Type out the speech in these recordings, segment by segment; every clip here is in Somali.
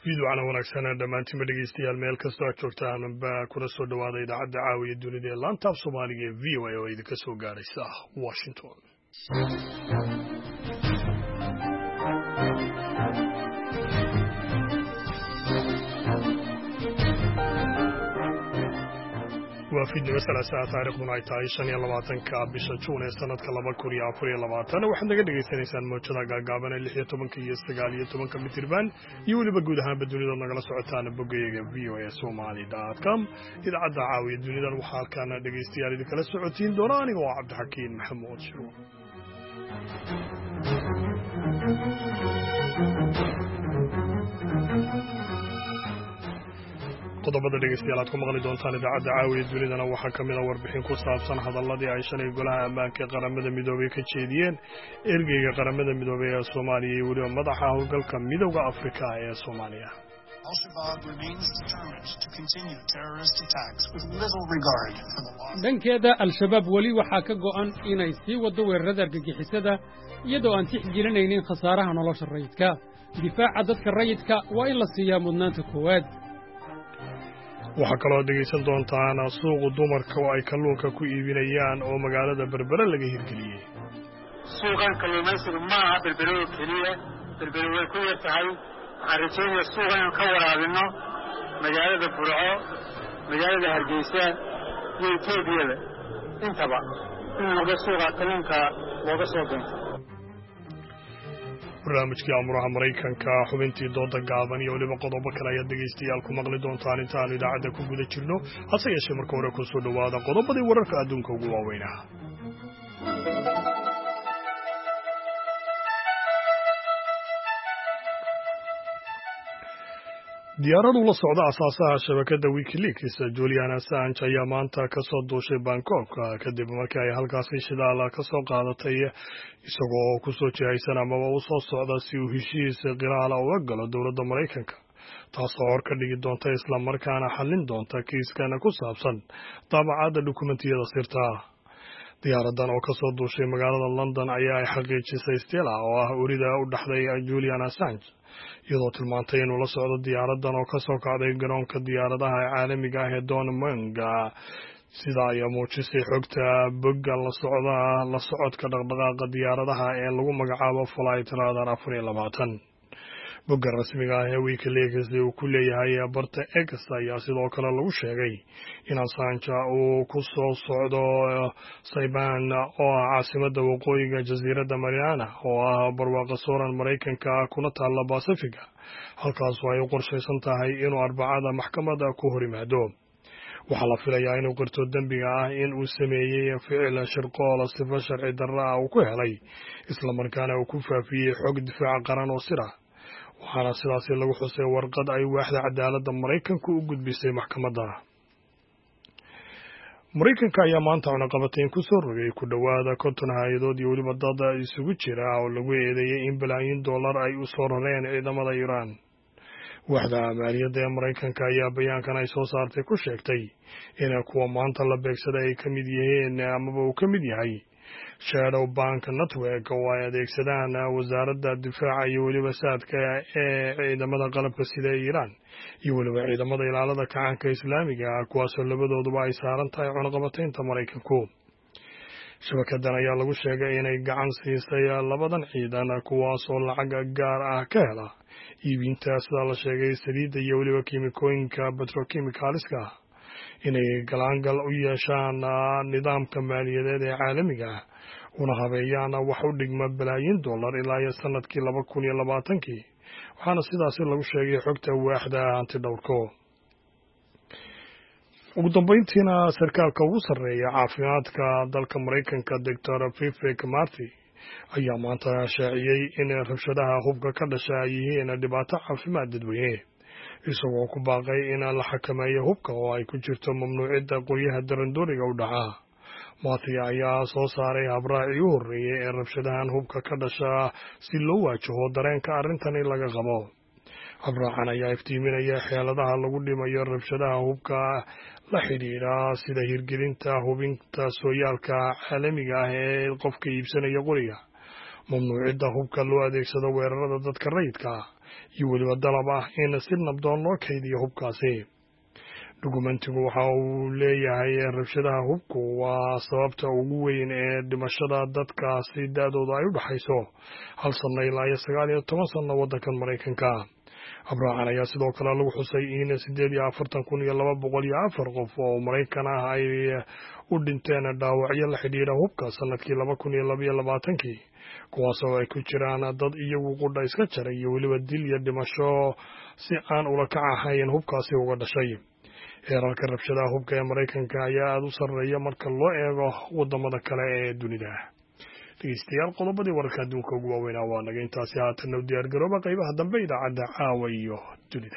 fiidwacna wanaagsan dhammaantiinba dhegeystayaal meel kastoo aad joogtaan baa kuna soo dhawaada idaacadda caawiya dunida ee laanta af soomaaliga ee v o a oo idinka soo gaaraysa washington. waa fiidnimo salaasaa taariikhduna ay tahay 25 bisha Juun ee sanadka 2024 waxaad naga dhageysanaysaan mowjadaha gaagaaban ee 16 iyo 19 mitirban iyo weliba guud ahaanba dunida nagala socotaan boggayaga voasomali.com. idaacadda caawiya dunidan waxaa halkaana dhegeystayaal idinkala socotiin doona aniga oo Cabdixakiin Maxamuud Shiro. qodobada dhegeystayaal aad ku maqli doontaan idaacadda caawiya dunidana waxaa ka mid ah warbixin ku saabsan hadalladii ay shalay golaha ammaanka ee qaramada midoobay ka jeediyeen ergeyga qaramada midoobay ee Soomaaliya iyo weliba madaxa howlgalka midowda Afrika ee Soomaaliya. dhankeeda al-shabaab weli waxaa ka go'an inay sii wado weerarada argagixisada iyadoo aan tixgelinaynin khasaaraha nolosha rayidka. difaaca dadka rayidka waa in la siiyaa mudnaanta koowaad. waxaa kaloo dhegaysan doontaan suuqa dumarka oo ay kalluunka ku iibinayaan oo magaalada Berbera laga hirgeliyey. suuqan kalluumaysiga ma aha Berbera oo keliya, Berbera way ku yar tahay. waxaan rajaynayaa suuqan inaan ka waraabino magaalada Burco, magaalada Hargeysa iyo Itoobiyada intaba in noqdo suuqa kalluunka looga soo keento. barnaamijkii amuraha Maraykanka, xubintii dooda gaaban iyo weliba qodobo kale ayaad dhegaystayaal ku maqli doontaan intaan idaacadda ku guda jirno. hase yeeshee marka hore ku soo dhawaada qodobadii wararka adduunka ugu waaweynaa. diyaaradu la socda asaasaha shabakadda WikiLeaks Julian Assange ayaa maanta ka soo duushay Bangkok kadib markii ay halkaasi shidaal ka soo qaadatay isagoo ku soo jihaysan amaba u soo socda si uu heshiis qiraal uga galo dowladda Maraykanka, taasoo hor ka dhigi doonta isla markaana xallin doonta kiiskan ku saabsan daabacadda dukumentiyada sirta. diyaaradan oo ka soo duushay magaalada London ayaa ay xaqiijisay Stella oo ah urida u dhaxday Julian Assange, iyadoo tilmaantay inuu la socdo diyaaradan oo ka soo kacday garoonka diyaaradaha caalamiga ah ee Don Munga. sida ay muujisay xogta bogga la socodka dhaqdhaqaaqa diyaaradaha ee lagu magacaabo Flight Radar 24. bogga rasmiga ah ee WikiLeaks uu ku leeyahay barta X ayaa sidoo kale lagu sheegay in Assange uu ku soo socdo Saipan oo ah caasimadda waqooyiga jasiiradda Mariana oo ah barwaaqo sooran Maraykanka kuna taalla Pacifiga, halkaas oo ay u qorshaysan tahay inuu Arbacada maxkamadda ku hor yimaado. waxaa la filayaa inuu qirto dembiga ah in uu sameeyey ficil shirqool sifa sharci darro ah uu ku helay isla markaana uu ku faafiyey xog difaac qaran oo sir ah, waxaana sidaasi lagu xusay warqad ay waaxda cadaaladda Maraykanku u gudbisay maxkamadda. Maraykanka ayaa maanta cunaqabatayn ku soo rogay ku dhowaada 50 hay-adood iyo weliba dad isugu jira oo lagu eedeeyey in balaayiin dollar ay u soo rareen ciidamada Iiraan. waaxda maaliyadda ee Maraykanka ayaa bayaankan ay soo saartay ku sheegtay in kuwa maanta la beegsaday ay ka mid yihiin amaba uu ka mid yahay Shadow Bank Network oo ay adeegsadaan wasaaradda difaaca iyo weliba saadka ee ciidamada qalabka sida Iiraan iyo weliba ciidamada ilaalada kacaanka Islaamiga kuwaasoo labadooduba ay saaran tahay cunaqabataynta Maraykanku. shabakadan ayaa lagu sheegay inay gacan siisay labadan ciidan kuwaasoo lacag gaar ah ka hela iibinta sida la sheegay saliidda iyo weliba kiimikooyinka petrochemicalska, inay galaangal u yeeshaan nidaamka maaliyadeed ee caalamiga ah una habeeyaan wax u dhigma balaayiin dollar ilaa iyo sanadkii 2020, waxaana sidaasi lagu sheegay xogta waaxda hantidhowrka. ugu dambeyntiina sarkaalka ugu sarreeya caafimaadka dalka Maraykanka Dr. Vivek Murthy ayaa maanta shaaciyey in rabshadaha hubka ka dhasha ay yihiin dhibaato caafimaad dadweyne, isagoo ku baaqay in la xakameeyo hubka oo ay ku jirto mamnuucidda qoryaha darandooriga u dhaca. Murthy ayaa soo saaray habraacii u horreeyay ee rabshadahan hubka ka dhasha si loo waajaho dareenka arrintan laga qabo. habraacan ayaa iftiiminaya xeeladaha lagu dhimayo rabshadaha hubka la xidhiidha sida hirgelinta hubinta sooyaalka caalamiga ah ee qofka iibsanaya qoriga, mamnuucidda hubka loo adeegsado weerarada dadka rayidka ah iyo weliba dalab ah in si nabdoon loo kaydiyo hubkaasi. dukumentigu waxa uu leeyahay rabshadaha hubku waa sababta ugu weyn ee dhimashada dadkaasi da-dooda ay u dhaxayso 1 sano ilaa 19 sano waddankan Maraykanka. abraacan ayaa sidoo kale lagu xusay in 48,204 qof oo Maraykan ah ay u dhinteen dhaawacyo la xidhiidha hubka sanadkii 2022 kuwaasoo ay ku jiraan dad iyagu qudha iska jaray iyo weliba dil iyo dhimasho si aan ula kac ahayn hubkaasi uga dhashay. heerarka rabshadaha hubka ee Maraykanka ayaa aad u sarreeya marka loo eego wadamada kale ee dunida. dhegeystayaal qodobadii wararka adduunka ugu waaweynaa waa naga intaasi haatan u diyaar garooba qaybaha dambe idaacadda caawa iyo dunida.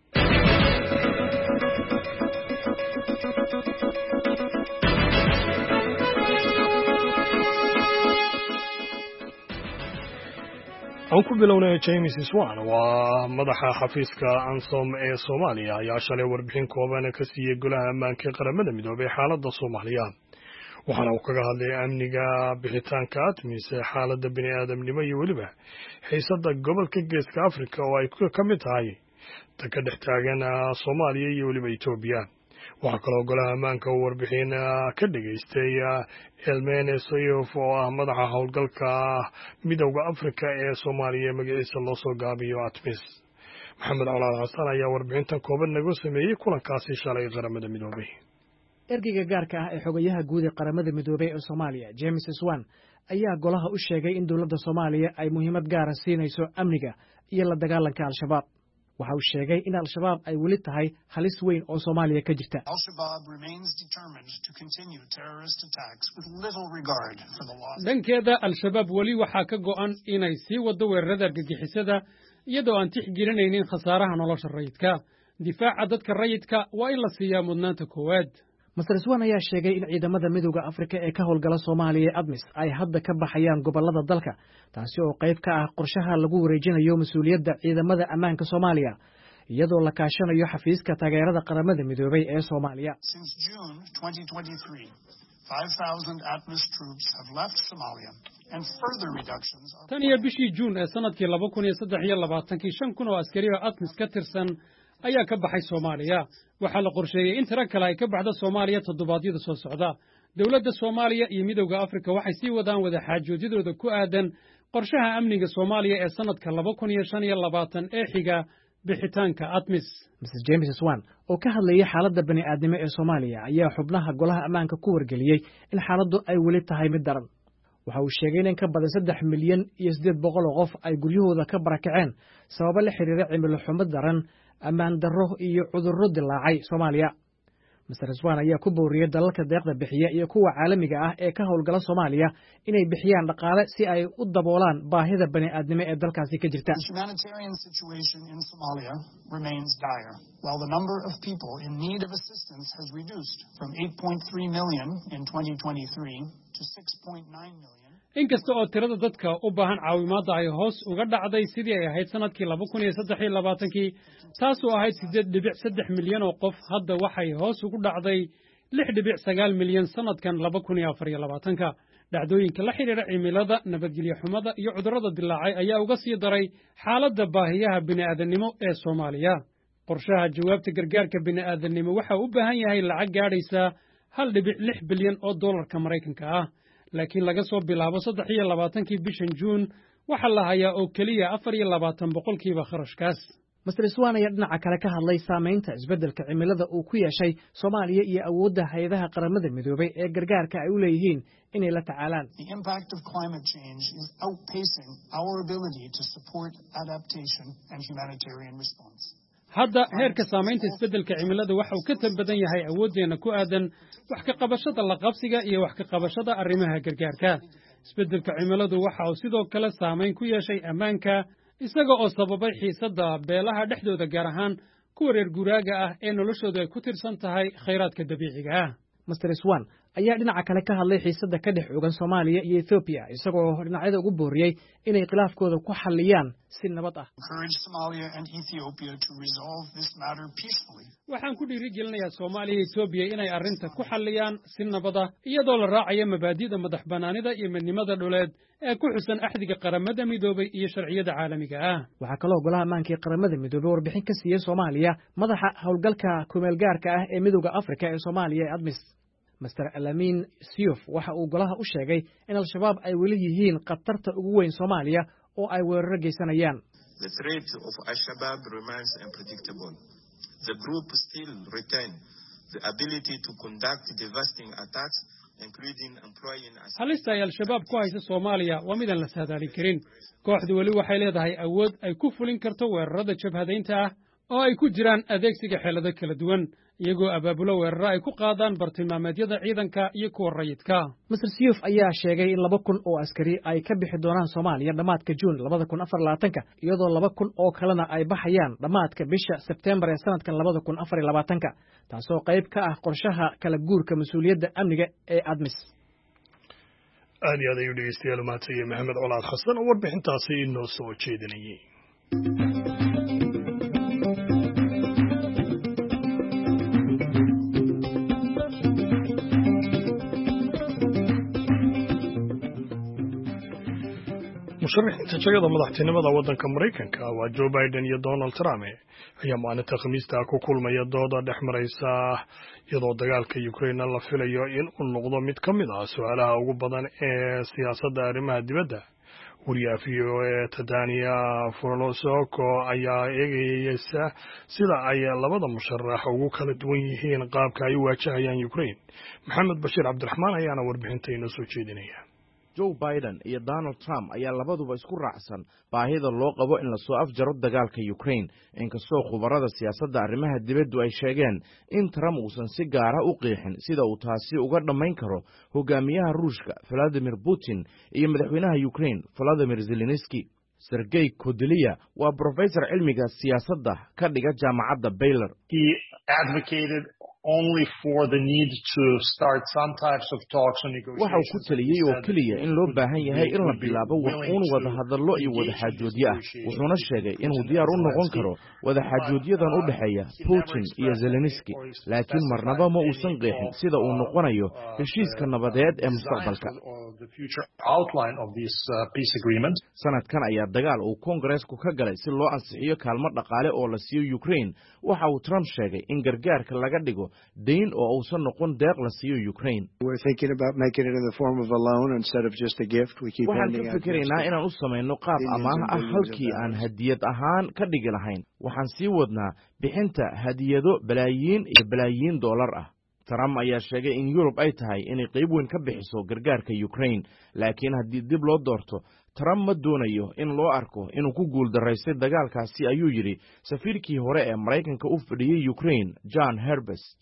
aan ku bilownay James Swan waa madaxa xafiiska ANSOM ee Soomaaliya ayaa shalay warbixin kooban ka siiyay golaha ammaanka ee qaramada midoobay xaaladda Soomaaliya. waxaana uu kaga hadlay amniga bixitaanka ATMIS xaaladda bini'aadamnimo iyo weliba xiisadda gobolka Geeska Afrika oo ay ka mid tahay ta ka dhex taagan Soomaaliya iyo weliba Itoobiya. waxaa kaloo golaha ammaanka uu warbixin ka dhageystay Elmene Soyof oo ah madaxa howlgalka midowda Afrika ee Soomaaliya magaciisa loo soo gaabiyo ATMIS. maxamed colaad xasan ayaa warbixintan kooban nagu sameeyey kulankaasi shalay qaramada midoobay. ergeyga gaarka ah ee xogayaha guud ee qaramada midoobay ee Soomaaliya James Swan ayaa golaha u sheegay in dowladda Soomaaliya ay muhiimad gaar ah siinayso amniga iyo la dagaalanka al-shabaab. waxa uu sheegay in al-shabaab ay weli tahay halis weyn oo Soomaaliya ka jirta. dhankeeda al-shabaab weli waxaa ka go'an inay sii wado weerarada argagixisada iyadoo aan tixgelinaynin khasaaraha nolosha rayidka. difaaca dadka rayidka waa in la siiyaa mudnaanta koowaad. Mr. Swan ayaa sheegay in ciidamada midowda Afrika ee ka howlgala Soomaaliya ee ATMIS ay hadda ka baxayaan gobolada dalka, taasi oo qayb ka ah qorshaha lagu wareejinayo mas'uuliyadda ciidamada ammaanka Soomaaliya iyadoo la kaashanayo xafiiska taageerada qaramada midoobay ee Soomaaliya. Since June 2023, 5,000 ATMIS troops have left Somalia and further reductions are... tan iyo bishii Juun ee sanadkii 2023 5,000 oo askari oo ATMIS ka tirsan ayaa ka baxay Soomaaliya. waxaa la qorsheeyay in tiro kale ay ka baxdo Soomaaliya toddobaadyada soo socda. dowladda Soomaaliya iyo midowda Afrika waxay sii wadaan wada xaajoodidooda ku aadan qorshaha amniga Soomaaliya ee sanadka 2025 ee xiga bixitaanka ATMIS. Mr. James Swan oo ka hadlayay xaaladda bani'aadnimo ee Soomaaliya ayaa xubnaha golaha ammaanka ku wargeliyay in xaaladdu ay weli tahay mid daran. waxa uu sheegay in ka badan 3 milyan iyo 800 oo qof ay guryahooda ka barakaceen sababo la xiriira cimilo xumo daran, ammaan darro iyo cudurro dilaacay Soomaaliya. Mr. Swan ayaa ku booriyay dalalka deeqda bixiya iyo kuwa caalamiga ah ee ka howlgala Soomaaliya inay bixiyaan dhaqaale si ay u daboolaan baahida bani'aadnimo ee dalkaasi ka jirta. The humanitarian situation in Somalia remains dire, while the number of people in need of assistance has reduced from 8.3 million in 2023 to 6.9 million. inkasta oo tirada dadka u baahan caawimaadda ay hoos uga dhacday sidii ay ahayd sanadkii 2023 taasoo ahayd 8.3 milyan oo qof, hadda waxay hoos ugu dhacday 6.9 milyan sanadkan 2024. dhacdooyinka la xiriira cimilada, nabadgelyo xumada iyo cudurrada dilaacay ayaa uga sii daray xaaladda baahiyaha bini'aadanimo ee Soomaaliya. qorshaha jawaabta gargaarka bini'aadanimo waxa uu u baahan yahay lacag gaadhaysa 1.6 bilyan oo dollarka Maraykanka ah. laakiin laga soo bilaabo 23 bishan Juun waxa la hayaa oo kaliya 24% kharashkaas. Mr. Swan ayaa dhinaca kale ka hadlay saameynta isbeddelka cimilada uu ku yeeshay Soomaaliya iyo awoodda hay'adaha qaramada midoobay ee gargaarka ay u leeyihiin inay la tacaalaan. The impact of climate change is outpacing our ability to support adaptation and humanitarian response. hadda heerka saamaynta isbeddelka cimilada waxa uu ka tanbadan yahay awooddeena ku aadan wax ka qabashada la qabsiga iyo wax ka qabashada arrimaha gargaarka. isbeddelka cimiladu waxa uu sidoo kale saamayn ku yeeshay ammaanka, isaga oo sababay xiisadda beelaha dhexdooda, gaar ahaan kuwa reer guuraaga ah ee noloshoodu ay ku tirsan tahay khayraadka dabiiciga ah. Mr. Swan ayaa dhinaca kale ka hadlay xiisadda ka dhex ogan Soomaaliya iyo Ethiopia isagoo dhinacyada ugu booriyay inay khilaafkooda ku xalliyaan si nabad ah. waxaan ku dhiirigelinayaa Soomaaliya iyo Ethiopia inay arrinta ku xalliyaan si nabad ah iyadoo la raacayo mabaadi'da madaxbannaanida iyo midnimada dhuleed ee ku xusan axdiga qaramada midoobay iyo sharciyada caalamiga ah. waxaa kaloo golaha ammaanka ee qaramada midoobay warbixin ka siiyey Soomaaliya madaxa howlgalka kumeel gaarka ah ee midowga Afrika ee Soomaaliya ee ADMIS Mr. Alamin Siyuf waxa uu golaha u sheegay in al-shabaab ay weli yihiin khatarta ugu weyn Soomaaliya oo ay weeraro geysanayaan. The threat of Al-Shabaab remains unpredictable. The group still retain the ability to conduct devastating attacks, including employing halista ay al-shabaab ku haysa Soomaaliya waa mid aan la saadaalin karin. kooxdu weli waxay leedahay awood ay ku fulin karto weerarada jabhadaynta ah oo ay ku jiraan adeegsiga xeelado kala duwan iyagoo abaabulo weeraro ay ku qaadaan bartilmaameedyada ciidanka iyo kuwa rayidka. Mr. Siyuf ayaa sheegay in 2,000 oo askari ay ka bixi doonaan Soomaaliya dhamaadka June 2024 iyadoo 2,000 oo kalena ay baxayaan dhamaadka bisha September ee sanadkan 2024 taasoo qayb ka ah qorshaha kala guurka mas'uuliyadda amniga ee ADMIS. aad iyo aad ayuu dhegeystayaal maantay Maxamed Colaad Xasan oo warbixintaasi inoo soo jeedinayay. musharaxiinta jagada madaxtinimada waddanka Mareykanka waa Joe Biden iyo Donald Trump ayaa maalinta Khamiista ku kulmaya dooda dhex maraysa iyadoo dagaalka Ukraine la filayo in uu noqdo mid ka mid ah su'aalaha ugu badan ee siyaasadda arrimaha dibadda. wariyaha VOA Tadania Furlosoko ayaa eegaysa sida ay labada musharax ugu kala duwan yihiin qaabka ay u waajahayaan Ukraine. Maxamed Bashiir Cabdiraxmaan ayaana warbixinta inoo soo jeedinaya. Joe Biden iyo Donald Trump ayaa labaduba isku raacsan baahida loo qabo in la soo afjaro dagaalka Ukraine inkastoo khubarada siyaasadda arrimaha dibaddu ay sheegeen in Trump uusan si gaar ah u qeexin sida uu taasi uga dhamayn karo hogaamiyaha Ruushka Vladimir Putin iyo madaxweynaha Ukraine Volodymyr Zelensky. Sergey Kodeliya waa professor cilmiga siyaasadda ka dhiga jaamacadda Baylor. He advocated only for the need to start some types of talks and negotiations. waxa uu ku taliyay oo kaliya in loo baahan yahay in la bilaabo wuxuun wada hadallo iyo wada xaajoodyo ah wuxuuna sheegay inuu diyaar u noqon karo wada xaajoodyadan u dhaxeeya Putin iyo Zelensky laakiin marnaba ma uusan qeexin sida uu noqonayo heshiiska nabadeed ee mustaqbalka. sanadkan ayaa dagaal uu Kongareesku ka galay si loo ansixiyo kaalmo dhaqaale oo la siiyo Ukraine waxa uu Trump sheegay in gargaarka laga dhigo deyn oo uusan noqon deeq la siiyo Ukraine. waxaan ka fikiraynaa inaan u samayno qaab amaah ah halkii aan hadiyad ahaan ka dhigi lahayn. waxaan sii wadnaa bixinta hadiyado balaayiin dollar ah. Trump ayaa sheegay in Yurub ay tahay inay qayb weyn ka bixiso gargaarka Ukraine laakiin haddii dib loo doorto Trump ma doonayo in loo arko inuu ku guuldaraystay dagaalkaasi ayuu yidhi safiirkii hore ee Mareykanka u fadhiyay Ukraine John Herbst.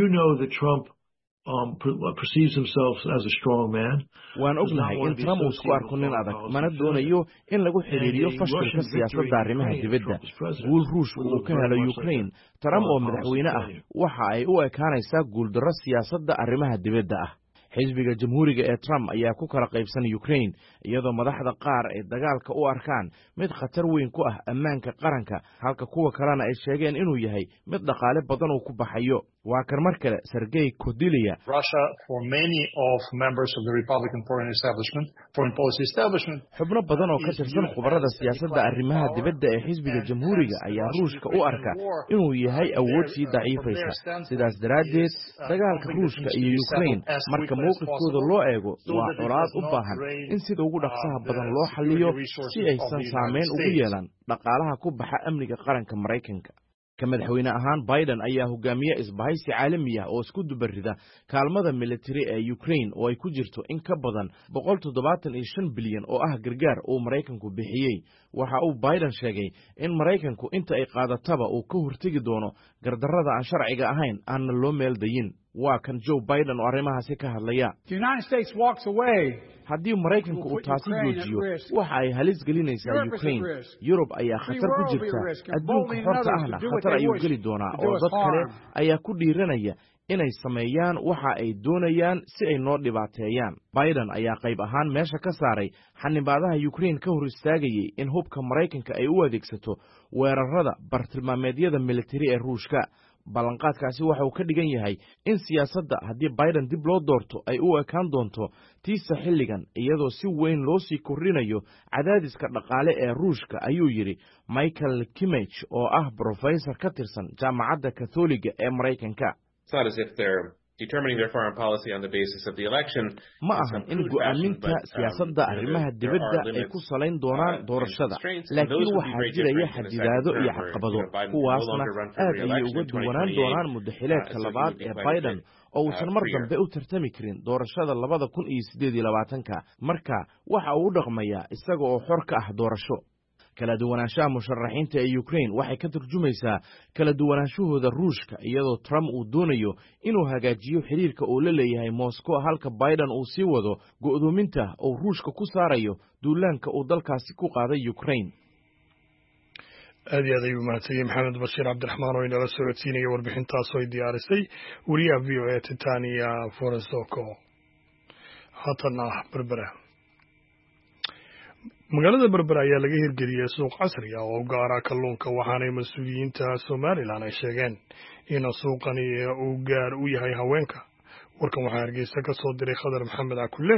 waan ognahay in Trump uu isku arko nin adag mana doonayo in lagu xiriiriyo fashilka siyaasadda arrimaha dibadda. guul Ruushku uu ka helo Ukraine Trump oo madaxweyne ah waxa ay u ekaanaysaa guuldarro siyaasadda arrimaha dibadda ah. xisbiga jamhuuriga ee Trump ayaa ku kala qaybsan Ukraine iyadoo madaxda qaar ay dagaalka u arkaan mid khatar weyn ku ah ammaanka qaranka halka kuwa kalena ay sheegeen inuu yahay mid dhaqaale badan uu ku baxayo. waa kan mar kale Sergey Kodeliya. xubno badan oo ka tirsan khubarada siyaasadda arrimaha dibadda ee xisbiga jamhuuriga ayaa Ruushka u arka inuu yahay awood sii daciifaysa. sidaas daraaddeed dagaalka Ruushka iyo Ukraine marka mowqifkooda loo eego waa colaad u baahan in sida ugu dhaqsaha badan loo xalliyo si aysan saameyn ugu yeelan dhaqaalaha ku baxa amniga qaranka Mareykanka. ka madaxweyne ahaan Biden ayaa hogaamiye isbahaysi caalami ah oo isku dubarida kaalmada military ee Ukraine oo ay ku jirto in ka badan 175 bilyan oo ah gargaar oo Mareykanku bixiyay. waxa uu Biden sheegay in Mareykanku inta ay qaadataba uu ka hortagi doono gardarrada aan sharciga ahayn aan loo meel dayin. waa kan Joe Biden oo arrimahaasi ka hadlaya. haddii Mareykanku uu taasi joojiyo waxa ay halis gelinaysaa Ukraine. Yurub ayaa khatar ku jirta adduunka xorta ahna khatar ayuu geli doonaa oo dad kale ayaa ku dhiiranaya inay sameeyaan waxa ay doonayaan si ay noo dhibaateeyaan. Biden ayaa qayb ahaan meesha ka saaray xanibaadaha Ukraine ka hor istaagayay in hubka Maraykanka ay u adeegsato weerarada bartilmaameedyada militari ee Ruushka. ballanqaadkaasi waxa uu ka dhigan yahay in siyaasadda haddii Biden dib loo doorto ay u ekaan doonto tiisa xilligan iyadoo si weyn loo sii kordhinayo cadaadiska dhaqaale ee Ruushka, ayuu yidhi Michael Kimmage oo ah professor ka tirsan jaamacadda Katholiga ee Maraykanka. Ma ahan in go'aaminta siyaasadda arrimaha dibadda ay ku salayn doonaan doorashada, laakiin waxaa jiraya xadidaado iyo caqabado, kuwaasna aad ayay uga duwanaan doonaan muddaxileedka labaad ee Biden oo uusan mar dambe u tartami karin doorashada 2018 marka waxa uu u dhaqmayaa isaga oo xor ka ah doorasho. kala duwanaanshaha musharaxiinta ee Ukraine waxay ka turjumaysaa kala duwanaanshahooda Ruushka, iyadoo Trump uu doonayo inuu hagaajiyo xiriirka uu la leeyahay Moscow halka Biden uu sii wado go'doominta uu Ruushka ku saarayo duulaanka uu dalkaasi ku qaaday Ukraine. aad iyo aad ayuu mahadsanyahay Maxamed Bashiir Cabdiraxmaan oo inala soo codsiinaya warbixintaas oo diyaarisay wariyaha VOA Titania Forensoko. haatana Berbera. magaalada Berbera ayaa laga hirgeliyay suuq casri ah oo gaara kalluunka, waxaana mas'uuliyiinta Somaliland ay sheegeen in suuqani uu gaar u yahay haweenka. warkan waxaa Hargeysa ka soo diray Khadar Maxamed Akulle.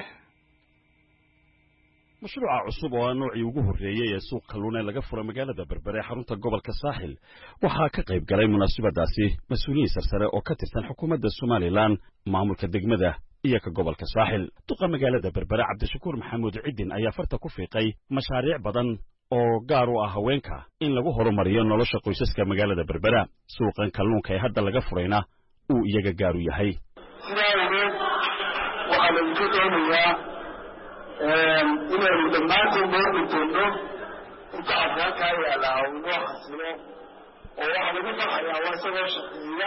mashruuca cusub oo noocii ugu horeeyay ee suuq kalluun ee laga furay magaalada Berbera ee xarunta gobolka Saaxil waxaa ka qayb galay munaasabadaasi mas'uuliyiin sarsare oo ka tirsan xukuumadda Somaliland, maamulka degmada iyo ka gobolka Saaxil. duqa magaalada Berbera Cabdishakuur Maxamuud Cidin ayaa farta ku fiiqay mashaariic badan oo gaar u ah haweenka in lagu horumariyo nolosha qoysaska magaalada Berbera. suuqan kalluunka ee hadda laga furayna uu iyaga gaar u yahay. inaynu dhammaantood noo gudoono inta afraankaa yaallaa uu noo xasilo oo waxaa lagu farxayaa waa isagoo shaqeeya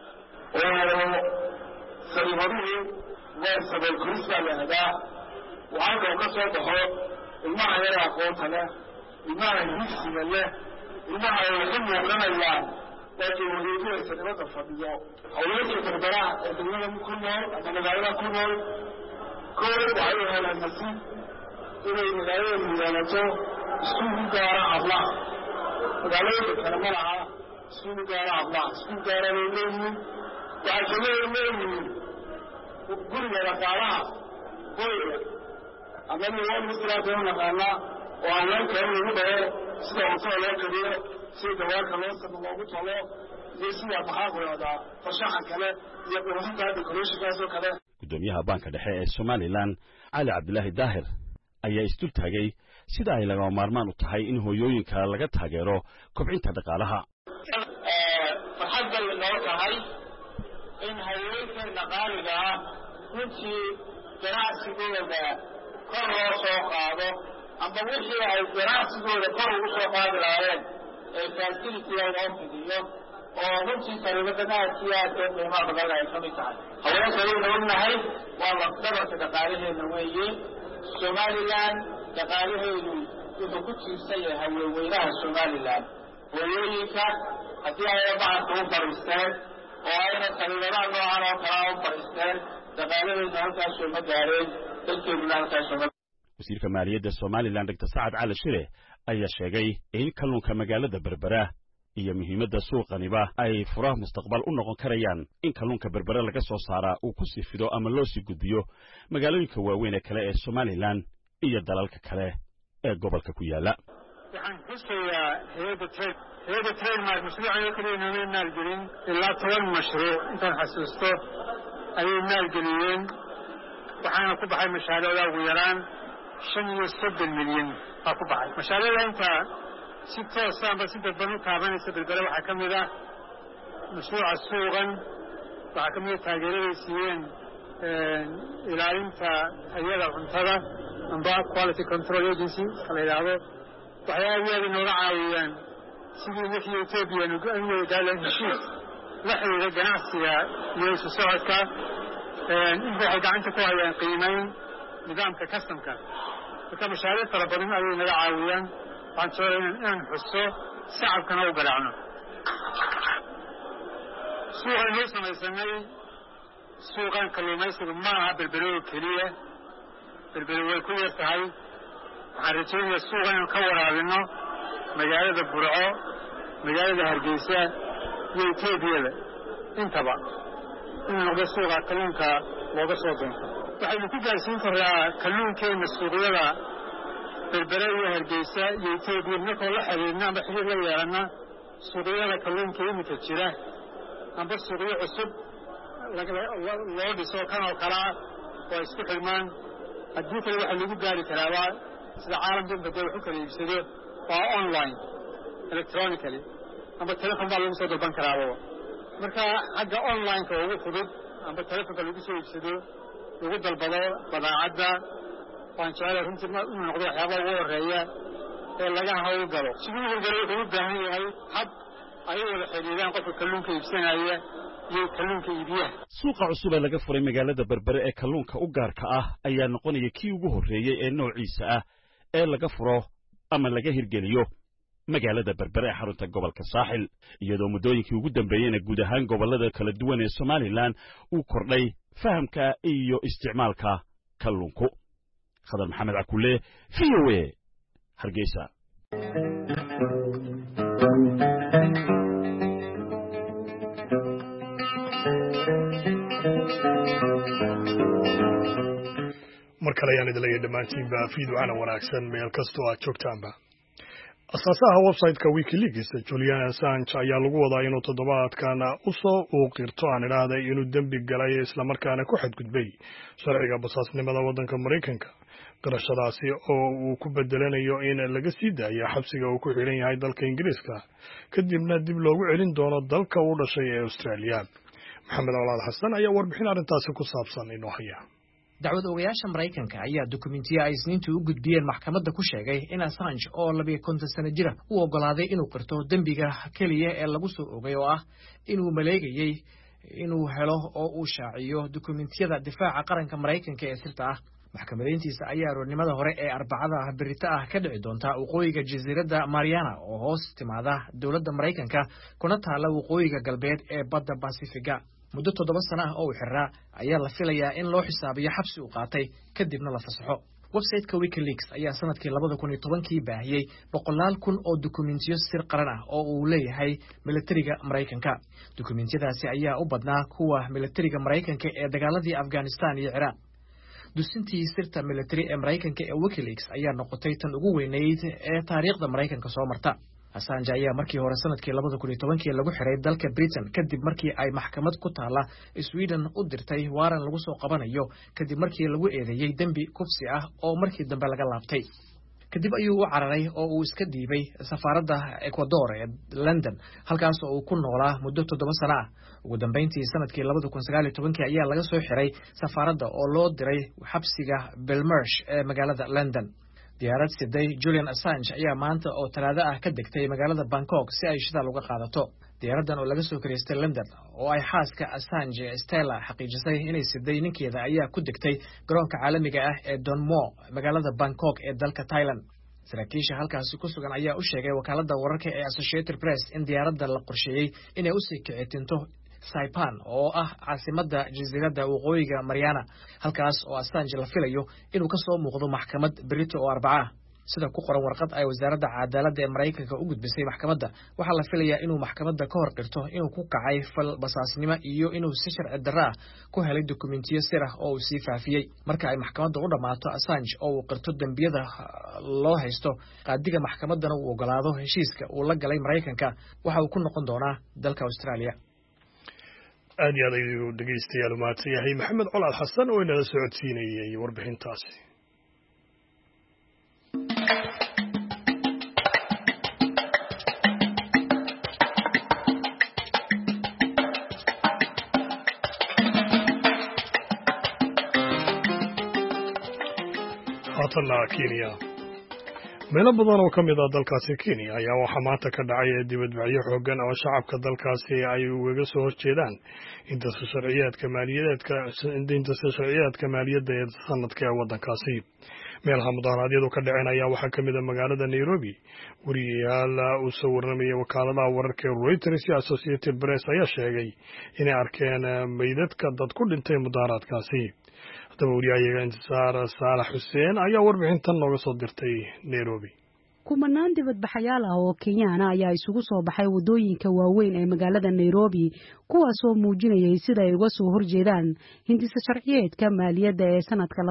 oo sariimaduhu waa sabay kuris baa la hadaa waxaa kaloo ka soo baxo ilmaha yara aqoonta leh, ilmaha higsiga leh, ilmaha ay waxu muuqanayaan laakiin wareegaysa nabadda fadhiyo. haweenka Berbera ee degmada ku nool ama magaalada ku nool koow waxay u helaan nasiib inay magaalada yeelato iskuul gaara hablaha. magaalooyinka kale ma laha iskuul gaara hablaha. iskuul gaara bay leeyihiin. waxay kaloo leeyihiin guriga dhaqaalaha hoyga ama niwaan muslimaadka u naqaanaa oo haweenka in lagu dhaho sida cuntada loo kariyo, sida dawaarka loogu talo iyo sida maxaa ku yahdaa farshaxan kale iyo qurxinta decorationkaas oo kale. gudoomiyaha baanka dhexe ee Somaliland Cali Cabdilaahi Daahir ayaa isdul taagay sida ay laga maarmaan u tahay in hooyooyinka laga taageero kobcinta dhaqaalaha. farxad bay noo tahay in haweenka dhaqaaliga runtii ganacsigooda kor loo soo qaado amba wixii ay ganacsigooda kor ugu soo qaadi lahaayeen ee facility loo fidiyo oo runtii sariibada aadkii aad ee qiimaha badan ay ka mid tahay. haweenka waynu ognahay waa lafdhabarka dhaqaalaheena weeye. Somaliland dhaqaalaheedu wuxuu ku tiirsan yahay haweenweynaha Somaliland. hooyooyinka haddii ay bacadka u fadhiisteen oo ayna sariibadaha noocan oo kala u fadhiisteen dhaqaalaheedu halkaas soo ma gaareen, dalkeeduna halkaas soo ma. wasiirka maaliyadda Somaliland Dr. Sacad Cali Shire ayaa sheegay in kalluunka magaalada Berbera iyo muhiimadda suuqaniba ay furaha mustaqbal u noqon karayaan in kalluunka Berbera laga soo saaraa uu ku sii fido ama loo sii gudbiyo magaalooyinka waaweyn ee kale ee Somaliland iyo dalalka kale ee gobolka ku yaala. waxaan xusayaa hay'adda trademark mashruuca kaliya inay maalgelin ilaa 10 mashruuc intaan xasuusto ayay maalgeliyeen, waxaana ku baxay mashaariicda ugu yaraan 35 milyan baa ku baxay. mashaariicda inta si toos ah ama si dadban u taabanaysa Berbera waxaa ka mid ah mashruuca suuqan, waxaa ka mid ah taageeraday siiyeen ilaalinta tayada cuntada amba quality control agency la yidhaahdo. waxay aad iyo aad inooga caawiyaan sidii wixii Ethiopia aan weydaala heshiis la xiriira ganacsiga iyo isu socodka. waxay gacanta ku hayaan qiimayn nidaamka customka. marka mashaariic fara badan ayay naga caawiyaan. waxaan jeclahay inaan xuso shacabkana u garaacno. suuqaynu samaysanay suuqan kalluumaysigu ma aha berbero keliya berbero way ku yar tahay waxaan rajaynayaa suuqan inaan ka waraabino magaalada burco magaalada hargeysa iyo etoobiyada intaba inuu noqdo suuqa kalluunka looga soo doonto waxaynu ku gaarsiin karraa kalluunkeenna suuqyada berbere iyo hargeysa iyo etoobiya markoo la xiriirna amba xiriir la yeelana suuqyada kalluunka iminka jira amba suuqyo cusub loo dhiso kan oo kale ah oo isku xirmaan haddii kale waxaa lagu gaari karaaba sida caalamka in badda wax u kala iibsado waa online electronically amba telefon baa lagu soo dalban karaaba marka xagga online-ka ugu fudud amba telefonka lagu soo iibsado lagu dalbado badaacadda waan jecelahay runtii inuu noqdo waxyaabaha ugu horeeya ee laga hawlgalo siduu hawlgalo wuxuu u baahan yahay hab ay wada xidhiidhaan qofka kalluunka iibsanaya iyo kalluunka iibiyaha suuqa cusub ee laga furay magaalada berbere ee kalluunka u gaarka ah ayaa noqonaya kii ugu horreeyey ee noociisa ah ee laga furo ama laga hirgeliyo magaalada berbere ee xarunta gobolka saaxil iyadoo muddooyinkii ugu dambeeyeyna guud ahaan gobollada kala duwan ee somalilan uu kordhay fahamka iyo isticmaalka kalluunku khadar maxamed cakulle v o a hargeysa mar kale ayaan idin leeyahay dhammaantiinba fiiducana wanaagsan meel kastoo aad joogtaanba asaasaha website-ka wikileaks julian assange ayaa lagu wadaa inuu toddobaadkan u qirto aan idhaahday inuu dembi galay islamarkaana ku xadgudbay sharciga basaasnimada waddanka maraykanka qirashadaasi oo uu ku bedelanayo in laga sii daayo xabsiga uu ku xidhan yahay dalka ingiriiska kadibna dib loogu celin doono dalka uu dhashay ee australia maxamed colaad xasan ayaa warbixin arrintaasi ku saabsan inoo haya dacwad ogayaasha maraykanka ayaa dukumentiyo ay isniintii u gudbiyeen maxkamadda ku sheegay in assange oo 50 sano jira u oggolaaday inuu qirto dembiga keliya ee lagu soo ogay oo ah inuu maleegayey inuu helo oo uu shaaciyo dukumentiyada difaaca qaranka maraykanka ee sirta ah maxkamadayntiisa ayaa aroornimada hore ee arbacada berita ah ka dhici doonta waqooyiga jasiiradda mariana oo hoos timaada dowladda maraykanka kuna taalla waqooyiga galbeed ee badda basifiga muddo 7 sano ah oo uu xirraa ayaa la filayaa in loo xisaabiyo xabsi uu qaatay kadibna la fasaxo website-ka wikileaks ayaa sanadkii 2010 baahiyey 100,000 oo dukumentiyo sir qaran ah oo uu leeyahay militariga maraykanka dukumentiyadaasi ayaa u badnaa kuwa militariga maraykanka ee dagaaladii afghanistan iyo ciraaq dusintii sirta militari ee maraykanka ee wikileaks ayaa noqotay tan ugu weynayd ee taariikhda maraykanka soo marta assange ayaa markii hore sanadkii 2010 lagu xiray dalka Britain kadib markii ay maxkamad ku taala Sweden u dirtay waaran lagu soo qabanayo kadib markii lagu eedeeyay dembi kufsi ah oo markii dambe laga laabtay kadib ayuu u cararay oo uu iska dhiibay safaaradda Ecuador ee London halkaas oo uu ku noolaa muddo 7 sano ah ugu dambeyntii sanadkii 2019 ayaa laga soo xiray safaaradda oo loo diray xabsiga Belmarsh ee magaalada London diyaarad siday Julian Assange ayaa maanta oo talaado ah ka degtay magaalada Bangkok si ay shidaal uga qaadato diyaaradan oo laga soo kireystay London oo ay xaaska Assange Stella xaqiijisay inay siday ninkeeda ayaa ku degtay garoonka caalamiga ah ee Don Mueang magaalada Bangkok ee dalka Thailand saraakiisha halkaasi ku sugan ayaa u sheegay wakaaladda wararka ee Associated Press in diyaaradda la qorsheeyay inay u sii kicitinto Saipan oo ah caasimadda jasiiradda waqooyiga Mariana halkaas oo Assange la filayo inuu ka soo muuqdo maxkamad berito oo Arbaca sida ku qoran warqad ay wasaaradda cadaaladda ee Maraykanka u gudbisay maxkamadda waxa la filayaa inuu maxkamadda ka hor qirto inuu ku kacay fal basaasnimo iyo inuu si sharci darro ah ku helay dukumentiyo sir ah oo uu sii faafiyey marka ay maxkamadda u dhamaato Assange oo uu qirto dembiyada loo haysto qaadiga maxkamaddana uu ogolaado heshiiska uu la galay Maraykanka waxa uu ku noqon doonaa dalka Australia aad iyo aad ayuu dhegeystayaal mahadsan yahay maxamed colaad xasan oo inala socodsiinayay warbixintaasi haatanna Kenya meelo badan oo ka mid ah dalkaasi Kenya ayaa waxaa maanta ka dhacay dibadbaxyo xooggan oo shacabka dalkaasi ay uga soo horjeedaan inta sharciyaadka maaliyadda ee sanadka ee waddankaasi meelaha mudaharaadyadu ka dhaceen ayaa waxaa ka mid a magaalada Nairobi. wariyayaal uu soo warramaya wakaaladaha wararka ee Reuters iyo Associated Press ayaa sheegay inay arkeen meydadka dad ku dhintay mudaharaadkaasi. haddaba wariyahayaga Intisaar Saalax Xuseen ayaa warbixintan nooga soo dirtay Nairobi. kumanaan dibadbaxayaal ah oo Kenyaana ayaa isugu soo baxay wadooyinka waaweyn ee magaalada Nairobi kuwaas oo muujinayay sida ay uga soo horjeedaan hindisa sharciyeedka maaliyadda ee sanadka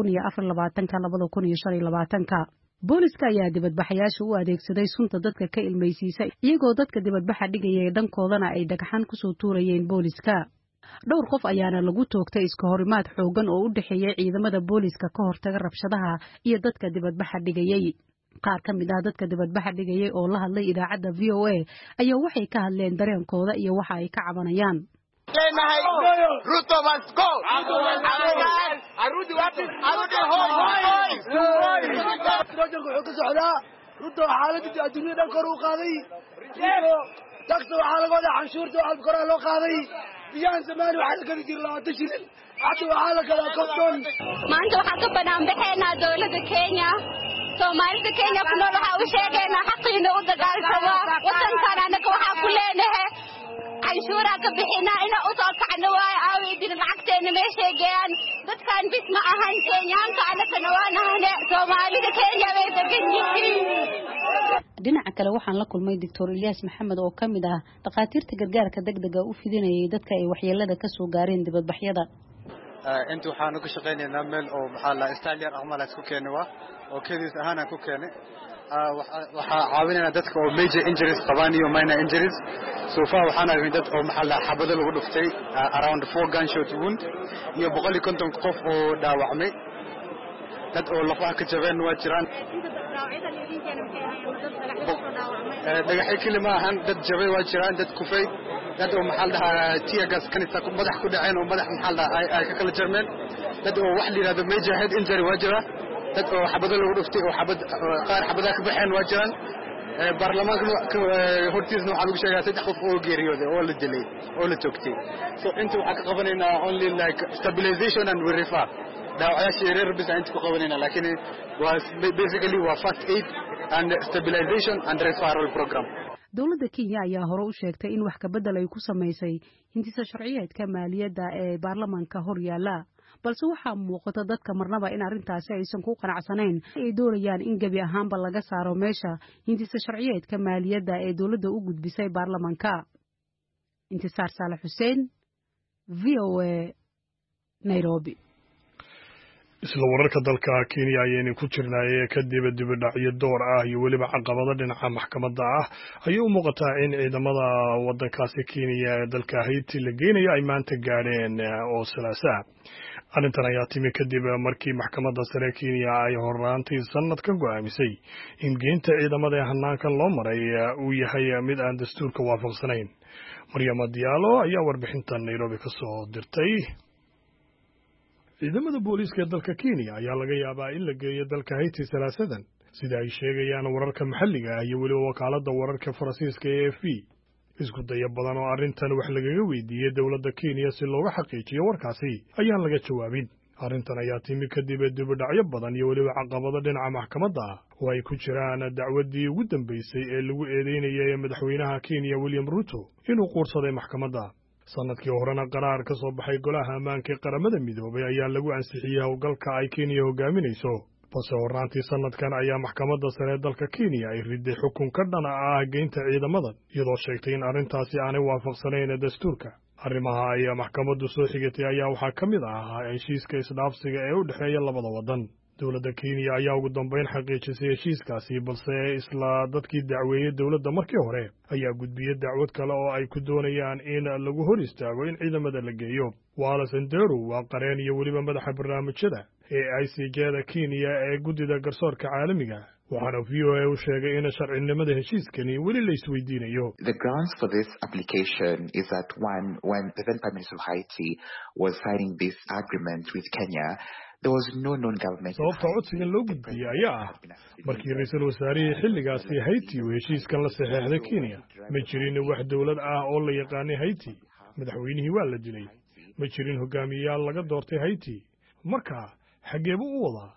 2024-2025. booliska ayaa dibadbaxayaasha u adeegsaday sunta dadka ka ilmaysiisa iyagoo dadka dibadbaxa dhigayay dhankoodana ay dhagxan ku soo tuurayeen booliska. dhowr qof ayaana lagu toogtay iska horimaad xoogan oo u dhaxeeyay ciidamada booliska ka hortaga rabshadaha iyo dadka dibadbaxa dhigayay. qaar ka mid ah dadka dibadbaxa dhigayay oo la hadlay idaacadda VOA ayaa waxay ka hadleen dareenkooda iyo waxa ay ka cabanayaan. maanta waxaan ka banaanbaxaynaa dowladda Kenya. Soomaalida Kenya ku nool waxa uu sheegaynaa xaqiina u dagaalsamo wadankan anaga waxa ku leenahay canshuura ka bixinaa ina u soo kacno way aawidin lacagteena ma sheegaan dadkan bis ma ahan Kenyaanka anaga nawaanaane Soomaalida Kenya way degan yihiin. dhinaca kale waxaan la kulmay Dr. Ilyas Maxamed oo kamid ah dhaqaatiirta gargaarka degdega u fidinayay dadka ay waxyeelada ka soo gaareen dibadbaxyada. inta waxaan uga shaqeynaynaa meel oo maxaa la Australia aqmal isku keenay oo keedis ahaan ku keenay waxa caawinayna dadka oo major injuries qabaan iyo minor injuries so far waxaan aragnay dad oo maxaa la xabado lagu dhuftay around 4 gunshot wound iyo 150 qof oo dhaawacmay dad oo lafaha ka jabeen waa jiraan dhagaxay kelima ahaan dad jabay waa jiraan dad kufay dad oo maxaa la tear gas kanisa ku madax ku dhaceen oo madax maxaa la ay ka kala jarmeen dad oo wax la yiraahdo major head injury waa jira dad oo xabado lagu dhuftay oo qaar xabada ka baxeen waa jiraan baarlamaanka hortiisna waxa lagu sheegay 3 qof oo geeriyooday oo la dilay oo la toogtay so inta waxa ka qabanaynaa only like stabilization and refer daawayaasha yaryar bis inta ku qabanayna laakiin was basically was first aid and stabilization and referral program. dowladda Kenya ayaa hore u sheegtay in wax ka bedel ay ku sameysay hindisa sharciyeedka maaliyadda ee baarlamaanka hor yaala balse waxaa muuqata dadka marnaba in arrintaasi aysan ku qanacsanayn ay doonayaan in gabi ahaanba laga saaro meesha hindisa sharciyeedka maaliyadda ee dowladda u gudbisay baarlamaanka. Intisaar Saalax Xuseen, VOA, Nairobi. isla wararka dalka Kenya ayaynu ku jirnay kadib dibadhacyo door ah iyo waliba caqabado dhinaca maxkamadda ah ayuu u muuqataa in ciidamada wadankaasi Kenya ee dalka Haiti la geenayo ay maanta gaadheen oo Salaasa. arrintan ayaa timi kadib markii maxkamadda sare Kenya ay horraantii sanadkan go'aamisay in geynta ciidamada hanaankan loo maray uu yahay mid aan dastuurka waafaqsanayn. Maryama Diallo ayaa warbixintan Nairobi ka soo dirtay. ciidamada booliiska ee dalka Kenya ayaa laga yaabaa in la geeyo dalka Haiti Salaasadan sida ay sheegayaan wararka maxalliga ah iyo weliba wakaaladda wararka Faransiiska ee AFP. isku daya badan oo arrintan wax lagaga weydiiyey dowladda Kenya si looga xaqiijiyo warkaasi ayaan laga jawaabin. arrintan ayaa timi kadib dibadhacyo badan iyo weliba caqabado dhinaca maxkamadda ah oo ay ku jiraan dacwaddii ugu dambeysay ee lagu eedeynayay madaxweynaha Kenya William Ruto inuu quursaday maxkamadda. sanadkii horena qaraar ka soo baxay golaha ammaanka ee qaramada midoobay ayaa lagu ansixiyey howlgalka ay Kenya hogaaminayso balse horraantii sanadkan ayaa maxkamadda sare ee dalka Kenya ay riday xukun ka dhan ah geynta ciidamadan iyadoo sheegtay in arrintaasi aanay waafaqsanayn dastuurka. arrimaha ay maxkamaddu soo xigatay ayaa waxaa ka mid ah heshiiska isdhaafsiga ee u dhexeeya labada waddan. dowladda Kenya ayaa ugu dambeyn xaqiijisay heshiiskaasi balse isla dadkii dacweeyey dowladda markii hore ayaa gudbiyey dacwad kale oo ay ku doonayaan in lagu hor istaago in ciidamada la geeyo. Wallace Nderu waa qareen iyo weliba madaxa barnaamijyada ee ICJ-da Kenya ee guddida garsoorka caalamiga waxaana VOA u sheegay in sharcinimada heshiiskani weli la isweydiinayo. The grounds for this application is that when the then Prime Minister of Haiti was signing this agreement with Kenya, there was no known government. sababta codsigan loo gudbiyey ayaa ah markii ra'iisul wasaarihii xilligaasi Haiti uu heshiiskan la saxeexday Kenya ma jirin wax dowlad ah oo la yaqaanay Haiti. madaxweynihii waa la dilay. ma jirin hogaamiyayaal laga doortay Haiti. marka xageebu u wadaa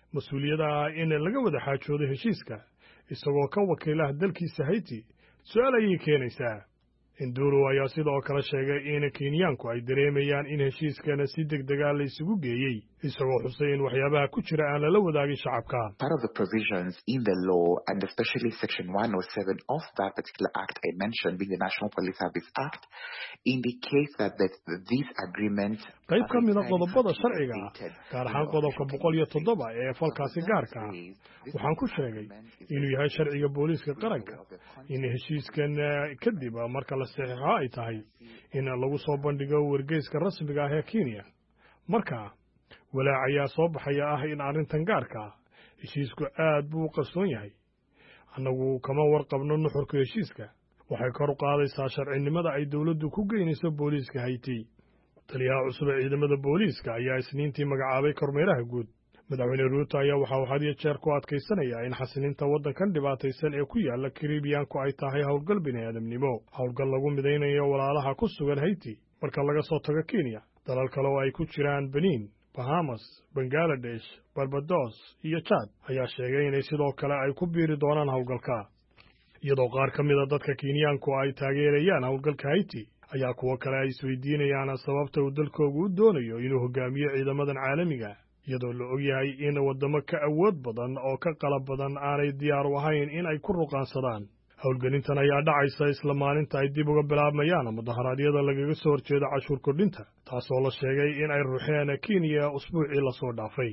mas-uuliyadda in laga wada xaajoodo heshiiska isagoo ka wakiilaha dalkiisa Haiti su'aal ayay keenaysaa. Induru ayaa sidoo kale sheegay in Kenyaanku ay dareemayaan in heshiiskana si degdeg ah la isugu geeyey isagoo xusay in waxyaabaha ku jira aan lala wadaagin shacabka. Part of the provisions in the law, and especially Section 107 of that particular act I mentioned, being the National Police Service Act, indicates that this agreement qayb ka mid ah qodobada sharciga ah, gaar ahaan qodobka 107 ee falkaasi gaarka ah, waxaan ku sheegay inuu yahay sharciga booliiska qaranka in heshiiskan kadib marka la saxiixo ay tahay in lagu soo bandhigo wargeyska rasmiga ah ee Kenya. Marka walaac ayaa soo baxaya ah in arrintan gaarka ah heshiisku aad buu u qarsoon yahay. Annagu kama warqabno nuxurka heshiiska. Waxay kor u qaadaysaa sharcinimada ay dawladdu ku geynayso booliiska Haiti. Taliyaha cusub ee ciidamada booliiska ayaa Isniintii magacaabay kormeeraha guud. Madaxweyne Ruto ayaa waxa uu had iyo jeer ku adkaysanayaa in xasilinta waddankan dhibaataysan ee ku yaala Caribbean-ku ay tahay howlgal bini'aadamnimo, howlgal lagu midaynayo walaalaha ku sugan Haiti marka laga soo tago Kenya. Dalal kale oo ay ku jiraan Benin, Bahamas, Bangladesh, Barbados iyo Chad ayaa sheegay inay sidoo kale ay ku biiri doonaan howlgalka. Iyadoo qaar ka mid ah dadka Kenyaanku ay taageerayaan howlgalka Haiti ayaa kuwa kale ay isweydiinayaan sababta uu dalkoodu u doonayo inuu hogaamiyo ciidamadan caalamiga, iyadoo la og yahay in waddamo ka awood badan oo ka qalab badan aanay diyaar u ahayn in ay ku ruqaansadaan. Howlgelintan ayaa dhacaysa isla maalinta ay dib uga bilaabmayaan mudaharaadyada lagaga soo horjeedo cashuur kordhinta, taasoo la sheegay in ay ruuxeen Kenya usbuucii la soo dhaafay.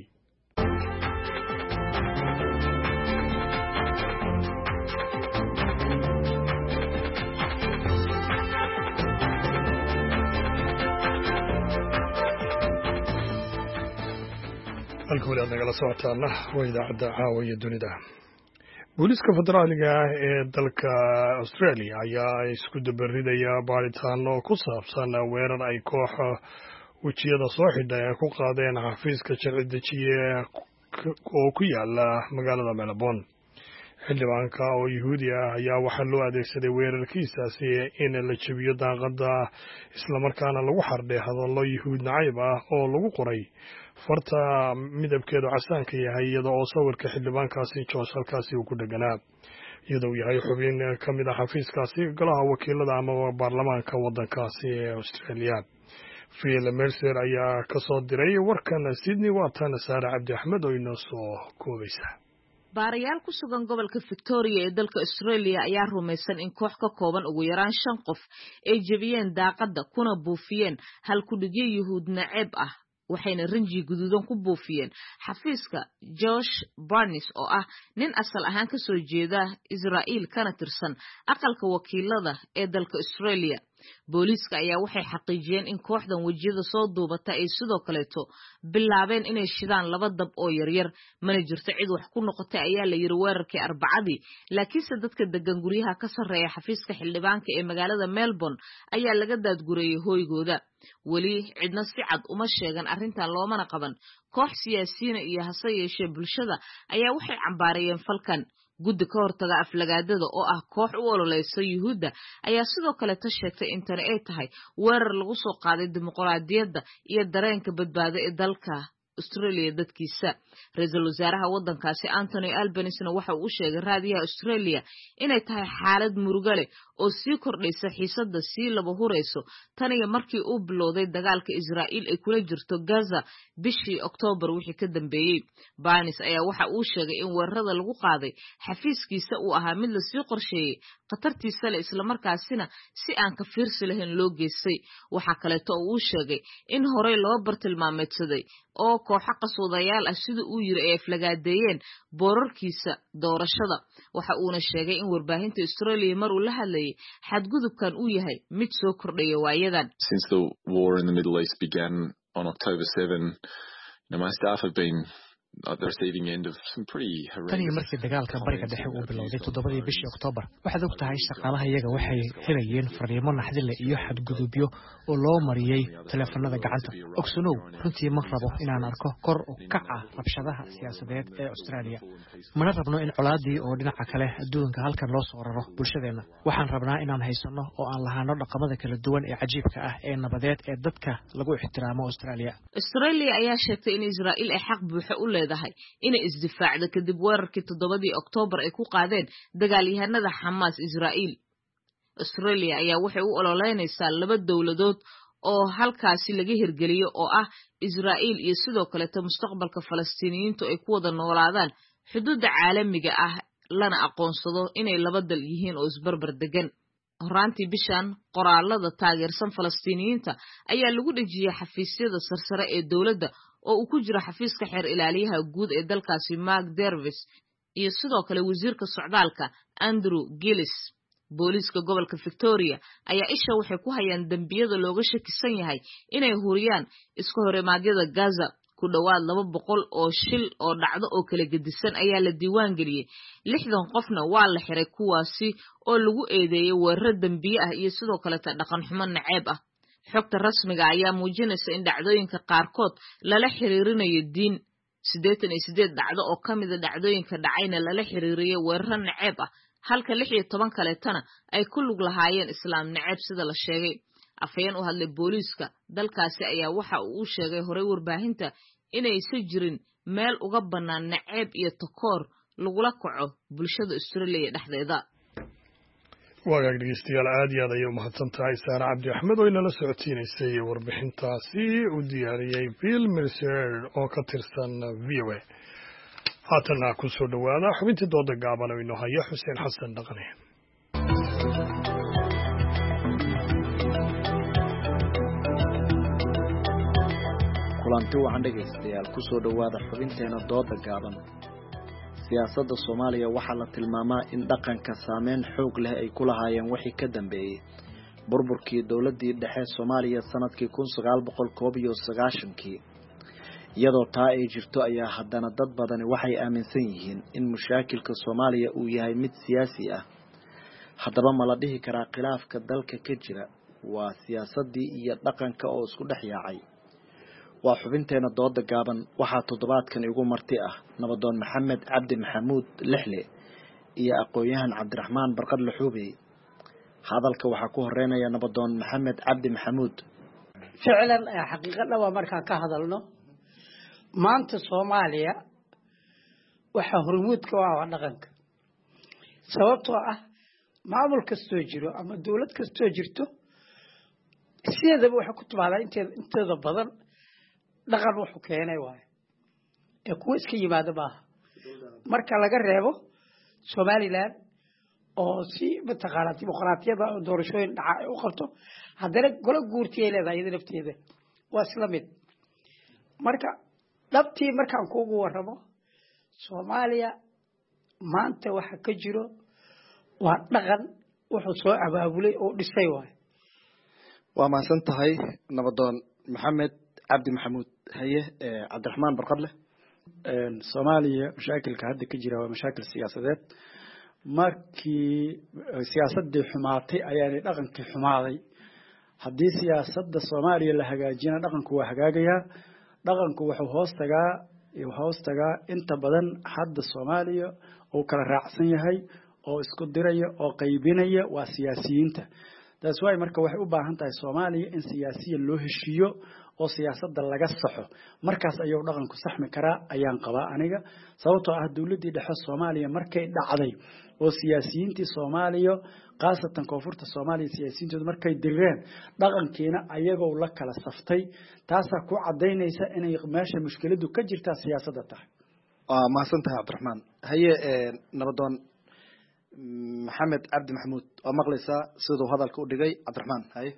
halka wali aad nagala socotaana waa idaacadda caawa iyo dunida. booliiska federaaliga ah ee dalka Australia ayaa isku dabaridaya baaritaano ku saabsan weerar ay koox wejiyada soo xidhay ay ku qaadeen xafiiska sharci dejiye oo ku yaala magaalada Melbourne. xildhibaanka oo Yahuudi ah ayaa waxaa loo adeegsaday weerarkiisaasi in la jabiyo daaqadda islamarkaana lagu xardhay hadallo Yahuud nacayb ah oo lagu qoray farta midabkeedu casaanka yahay iyada oo sawirka xildhibaankaasi Josh halkaasi uu ku dhaganaa, iyadoo yahay xubin ka mid ah xafiiskaasi golaha wakiilada ama baarlamaanka waddankaasi ee Australia. Phil Mercer ayaa ka soo diray warkan Sydney. Waatan Saare Cabdi Axmed oo inoo soo koobaysa. baarayaal ku sugan gobolka Victoria ee dalka Australia ayaa rumaysan in koox ka kooban ugu yaraan 5 qof ay jabiyeen daaqadda kuna buufiyeen hal ku dhigyo Yahuud nacayb ah, waxayna rinji guduudan ku buufiyeen xafiiska Josh Barnes oo ah nin asal ahaan ka soo jeeda Israa'iil kana tirsan aqalka wakiilada ee dalka Australia. booliiska ayaa waxay xaqiijiyeen in kooxdan wajiyada soo duubata ay sidoo kaleeto bilaabeen inay shidaan 2 dab oo yaryar, mana jirto cid wax ku noqotay ayaa la yiri weerarkii Arbacadii. laakiinse dadka degan guryaha ka sarreeya xafiiska xildhibaanka ee magaalada Melbourne ayaa laga daadgureeyay hooygooda. weli cidna si cad uma sheegan arrintan loomana qaban. koox siyaasiyiin iyo hase yeeshee bulshada ayaa waxay cambaarayeen falkan. guddi ka hortaga aflagaadada oo ah koox u ololeysa Yuhuudda ayaa sidoo kale sheegtay in tani ay tahay weerar lagu soo qaaday dimuqraadiyadda iyo dareenka badbaado ee dalka Australia dadkiisa. Ra'iisul wasaaraha waddankaasi Anthony Albanese waxa uu sheegay raadiyaha Australia inay tahay xaalad murugo leh oo sii kordhaysa xiisadda sii laba hurayso tan iyo markii uu bilowday dagaalka Israa'iil ay kula jirto Gaza bishii October wixii ka dambeeyay. Barnes ayaa waxa uu sheegay in weerarada lagu qaaday xafiiskiisa uu ahaa mid la sii qorsheeyay, qatartiisa leh isla markaasina si aan ka fiirsi lahayn loo geystay. waxa kale oo uu sheegay in horey loo bartilmaameedsaday oo kooxo qaswadayaal ah sida uu yiri ay aflagaadeeyeen boorarkiisa doorashada. waxa uuna sheegay in warbaahinta Australia mar uu la hadlayay xadgudubkan uu yahay mid soo kordhaya waayadan. Since the war in the Middle East began on October 7, my staff have been at the receiving end of some pretty horrendous. Tani markii dagaalka bariga dhexe uu bilowday 7 bishii October, waxaad og tahay shaqaalaha iyaga waxay helayeen fariimo naxdin leh iyo xadgudubyo oo loo mariyay telefoonada gacanta. Ogsanow, runtii ma rabo inaan arko kor u kaca rabshadaha siyaasadeed ee Australia. Mana rabno in colaadii oo dhinaca kale adduunka halkan loo soo raro bulshadeena. Waxaan rabnaa inaan haysano oo aan lahaano dhaqamada kala duwan ee cajiibka ah ee nabadeed ee dadka lagu ixtiraamo Australia. Australia ayaa sheegtay in Israa'iil ay xaq buuxa u leedahay leedahay inay isdifaacdo kadib weerarkii 7 Oktoobar ay ku qaadeen dagaalyahanada Xamaas Israa'iil. Australia ayaa waxay u ololeynaysaa 2 dawladood oo halkaasi laga hirgeliyo oo ah Israa'iil iyo sidoo kale mustaqbalka Falastiiniyiintu ay ku wada noolaadaan xuduudda caalamiga ah lana aqoonsado inay 2 dal yihiin oo isbarbar degan. Horaantii bishan qoraalada taageersan Falastiiniyiinta ayaa lagu dhajiyay xafiisyada sarsare ee dawladda oo uu ku jiro xafiiska xeer ilaaliyaha guud ee dalkaasi Mark Dervis iyo sidoo kale wasiirka socdaalka Andrew Gillis. Booliiska gobolka Victoria ayaa isha waxay ku hayaan dambiyada looga shakisan yahay inay huriyaan iska horimaadyada Gaza. Ku dhawaad 200 oo shil oo dhacdo oo kala gedisan ayaa la diiwaan geliyay. 60 qofna waa la xiray kuwaasi oo lagu eedeeyay weerar dambiye ah iyo sidoo kale dhaqan xumo naceeb ah. Xogta rasmiga ayaa muujinaysa in dhacdooyinka qaarkood lala xiriirinayo diin. 88 dhacdo oo kamid ah dhacdooyinka dhacayna lala xiriiriyay weerar naceeb ah, halka 16 kaleetana ay ku lug lahaayeen islaam naceeb sida la sheegay. Afhayeen u hadlay booliiska dalkaasi ayaa waxa uu sheegay horay warbaahinta inaysan jirin meel uga bannaan naceeb iyo takoor lagula kaco bulshada Australia dhexdeeda. wagaag dhegeystayaal aad iyo aad ayay u mahadsantahay Saara Cabdi Axmed oo inala socotiinaysay warbixintaasi u diyaariyey Bill Mercer oo ka tirsan VOA. haatana ku soo dhawaada xubintii dooda gaaban oo inoo haya Xuseen Xasan Dhaqane. kulanti waxaan dhegaystayaal ku soo dhawaada xubinteena dooda gaaban. siyaasadda Soomaaliya waxaa la tilmaamaa in dhaqanka saameyn xoog leh ay ku lahaayeen wixii ka dambeeyay burburkii dawladdii dhexe Soomaaliya sanadkii 1991 iyadoo taa ay jirto ayaa haddana dad badani waxay aaminsan yihiin in mushaakilka Soomaaliya uu yahay mid siyaasi ah. haddaba ma la dhihi karaa khilaafka dalka ka jira waa siyaasaddii iyo dhaqanka oo isku dhex yaacay? waa xubinteena dooda gaaban waxaa toddobaadkan igu marti ah nabadoon Maxamed Cabdi Maxamuud Lixle iyo aqoon-yahan Cabdiraxmaan Barqadle Xuubey. hadalka waxaa ku horeynaya nabadoon Maxamed Cabdi Maxamuud. ficlan xaqiiqada waa markaan ka hadalno maanta Soomaaliya waxa hormuudka waa dhaqanka, sababtoo ah maamul kastoo jiro ama dawlad kastoo jirto sideedaba waxa ku tubaadaa inteeda badan dhaqan wuxuu keenay waay ee kuwa iska yimaada maaha. marka laga reebo Somaliland oo si mataqaanaa dimuqraadiyada doorashooyin dhaca ay u qabto haddana golo guurti ay leedahay iyada nafteeda waa isla mid. marka dhabtii markaan kuugu warramo Soomaaliya maanta waxa ka jiro waa dhaqan wuxuu soo abaabulay oo dhisay waay. waa mahadsan tahay nabadoon Maxamed Cabdi Maxamuud. haye Cabdiraxmaan Barqadle. Soomaaliya mashaakilka hadda ka jira waa mashaakil siyaasadeed. markii siyaasadii xumaatay ayaanay dhaqankii xumaaday. haddii siyaasadda Soomaaliya la hagaajina dhaqanku waa hagaagayaa. dhaqanku wuxuu hoos tagaa inta badan hadda Soomaaliya oo kala raacsan yahay oo isku diraya oo qaybinaya waa siyaasiyiinta. taas waay marka waxay u baahan tahay Soomaaliya in siyaasiyiin loo heshiiyo oo siyaasadda laga saxo, markaas ayuu dhaqanku saxmi karaa ayaan qabaa aniga. sababtoo ah dawladdii dhexe Soomaaliya markay dhacday oo siyaasiyiintii Soomaaliya qaasatan koonfurta Soomaaliya siyaasiyiintoodu markay direen dhaqankiina ayagoo la kala saftay, taasaa ku cadaynaysa inay meesha mushkiladu ka jirta siyaasadda tahay. mahadsan tahay Cabdiraxmaan. haye nabadoon Maxamed Cabdi Maxamuud oo maqlaysaa sidoo hadalka u dhigay Cabdiraxmaan. haye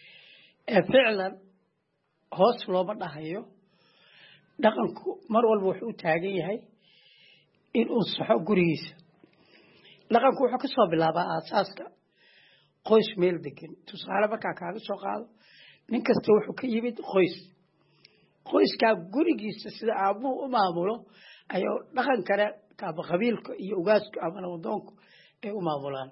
ficlan hoos looma dhahayo. dhaqanku mar walba wuxuu u taagan yahay in uu saxo gurigiisa. dhaqanku wuxuu ka soo bilaabaa aasaaska qoys meel degan. tusaale markaa kaaga soo qaado nin kasta wuxuu ka yimid qoyskaa gurigiisa sida aabuhu u maamulo ayuu dhaqan kale kaaba qabiilka iyo ugaasku ama nabadoonku ay u maamulaan.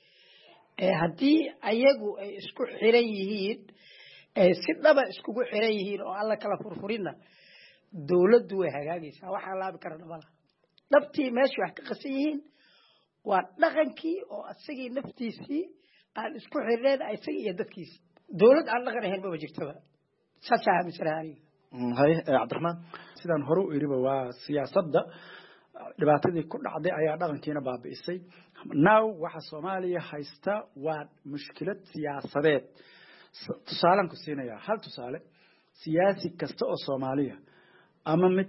haddii ayagu ay isku xiran yihiin si dhaba iskugu xiran yihiin oo alla kala furfurinna dawladdu way hagaagaysaa. waxaa laabi karana malaha. dhabtii meesha wax ka qasan yihiin waa dhaqankii oo asagii naftiisii aan isku xirneen isagii iyo dadkiisii. dawlad aan dhaqan ahayn maba jirtaba. saasaa aaminsanaa aniga. hay Cabdiraxmaan sidaan hore u iriba waa siyaasadda dhibaatadii ku dhacday ayaa dhaqankiina baabi'isay now waxa Soomaaliya haysta waa mushkilad siyaasadeed tusaalan ku siinaya hal tusaale siyaasi kasta oo Soomaaliya ama mid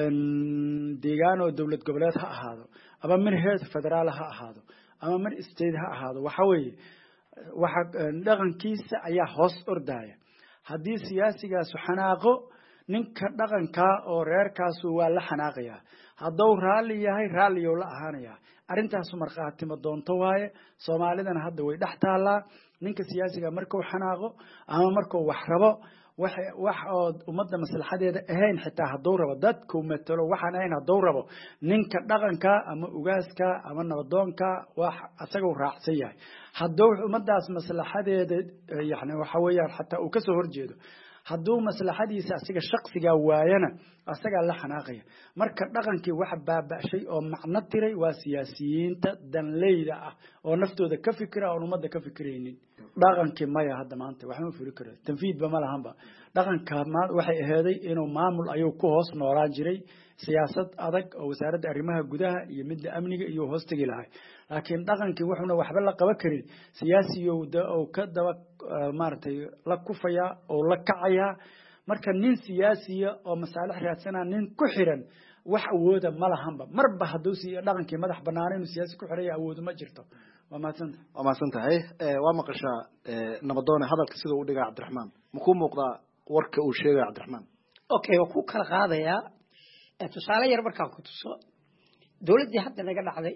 deegaan oo dawlad goboleed ha ahaado ama mid heer federaal ha ahaado ama mid state ha ahaado waxa weeye waxa dhaqankiisa ayaa hoos ordaya haddii siyaasigaas xanaaqo ninka dhaqanka oo reerkaas waa la xanaaqaya hadduu raali yahay raaliyo la ahaanaya arintaas marqaati ma doonto waaye Soomaalidana hadda way dhax taalaa ninka siyaasiga markuu xanaaqo ama markuu wax rabo wax oo ummadda maslaxadeeda ahayn xitaa hadduu rabo dadku matalo waxaan ahayn hadduu rabo ninka dhaqanka ama ugaaska ama nabadoonka wax asaga uu raacsan yahay hadduu ummaddaas maslaxadeeda yani waxa weeyaan xataa uu ka soo horjeedo hadduu maslaxadiisa asiga shakhsiga waayana asaga la xanaaqaya marka dhaqankii wax baabashay oo macno tiray waa siyaasiyiinta danleyda ah oo naftooda ka fikira oo ummadda ka fikiraynin dhaqankii maya hadda maanta wax ma furi karo tanfiidba ma lahanba dhaqanka waxay aheeday inuu maamul ayuu ku hoos noolaan jiray siyaasad adag oo wasaaradda arrimaha gudaha iyo midda amniga iyo hoos tagi lahay laakiin dhaqankii wuxuuna waxba la qaban karin siyaasiyow oo ka daba maartay la kufaya oo la kacaya marka nin siyaasiya oo masaalix raadsana nin ku xiran wax awooda ma lahanba marba hadduu dhaqankii madax bannaan inuu siyaasi ku xiray awoodo ma jirto waa maasantahay waa maqashaa nabadoone hadalka sida uu dhigaa Cabdiraxmaan ma ku muuqdaa warka uu sheegay Cabdiraxmaan okay waa ku kala qaadayaa tusaale yar markaan ku tuso dawladdii hadda naga dhacday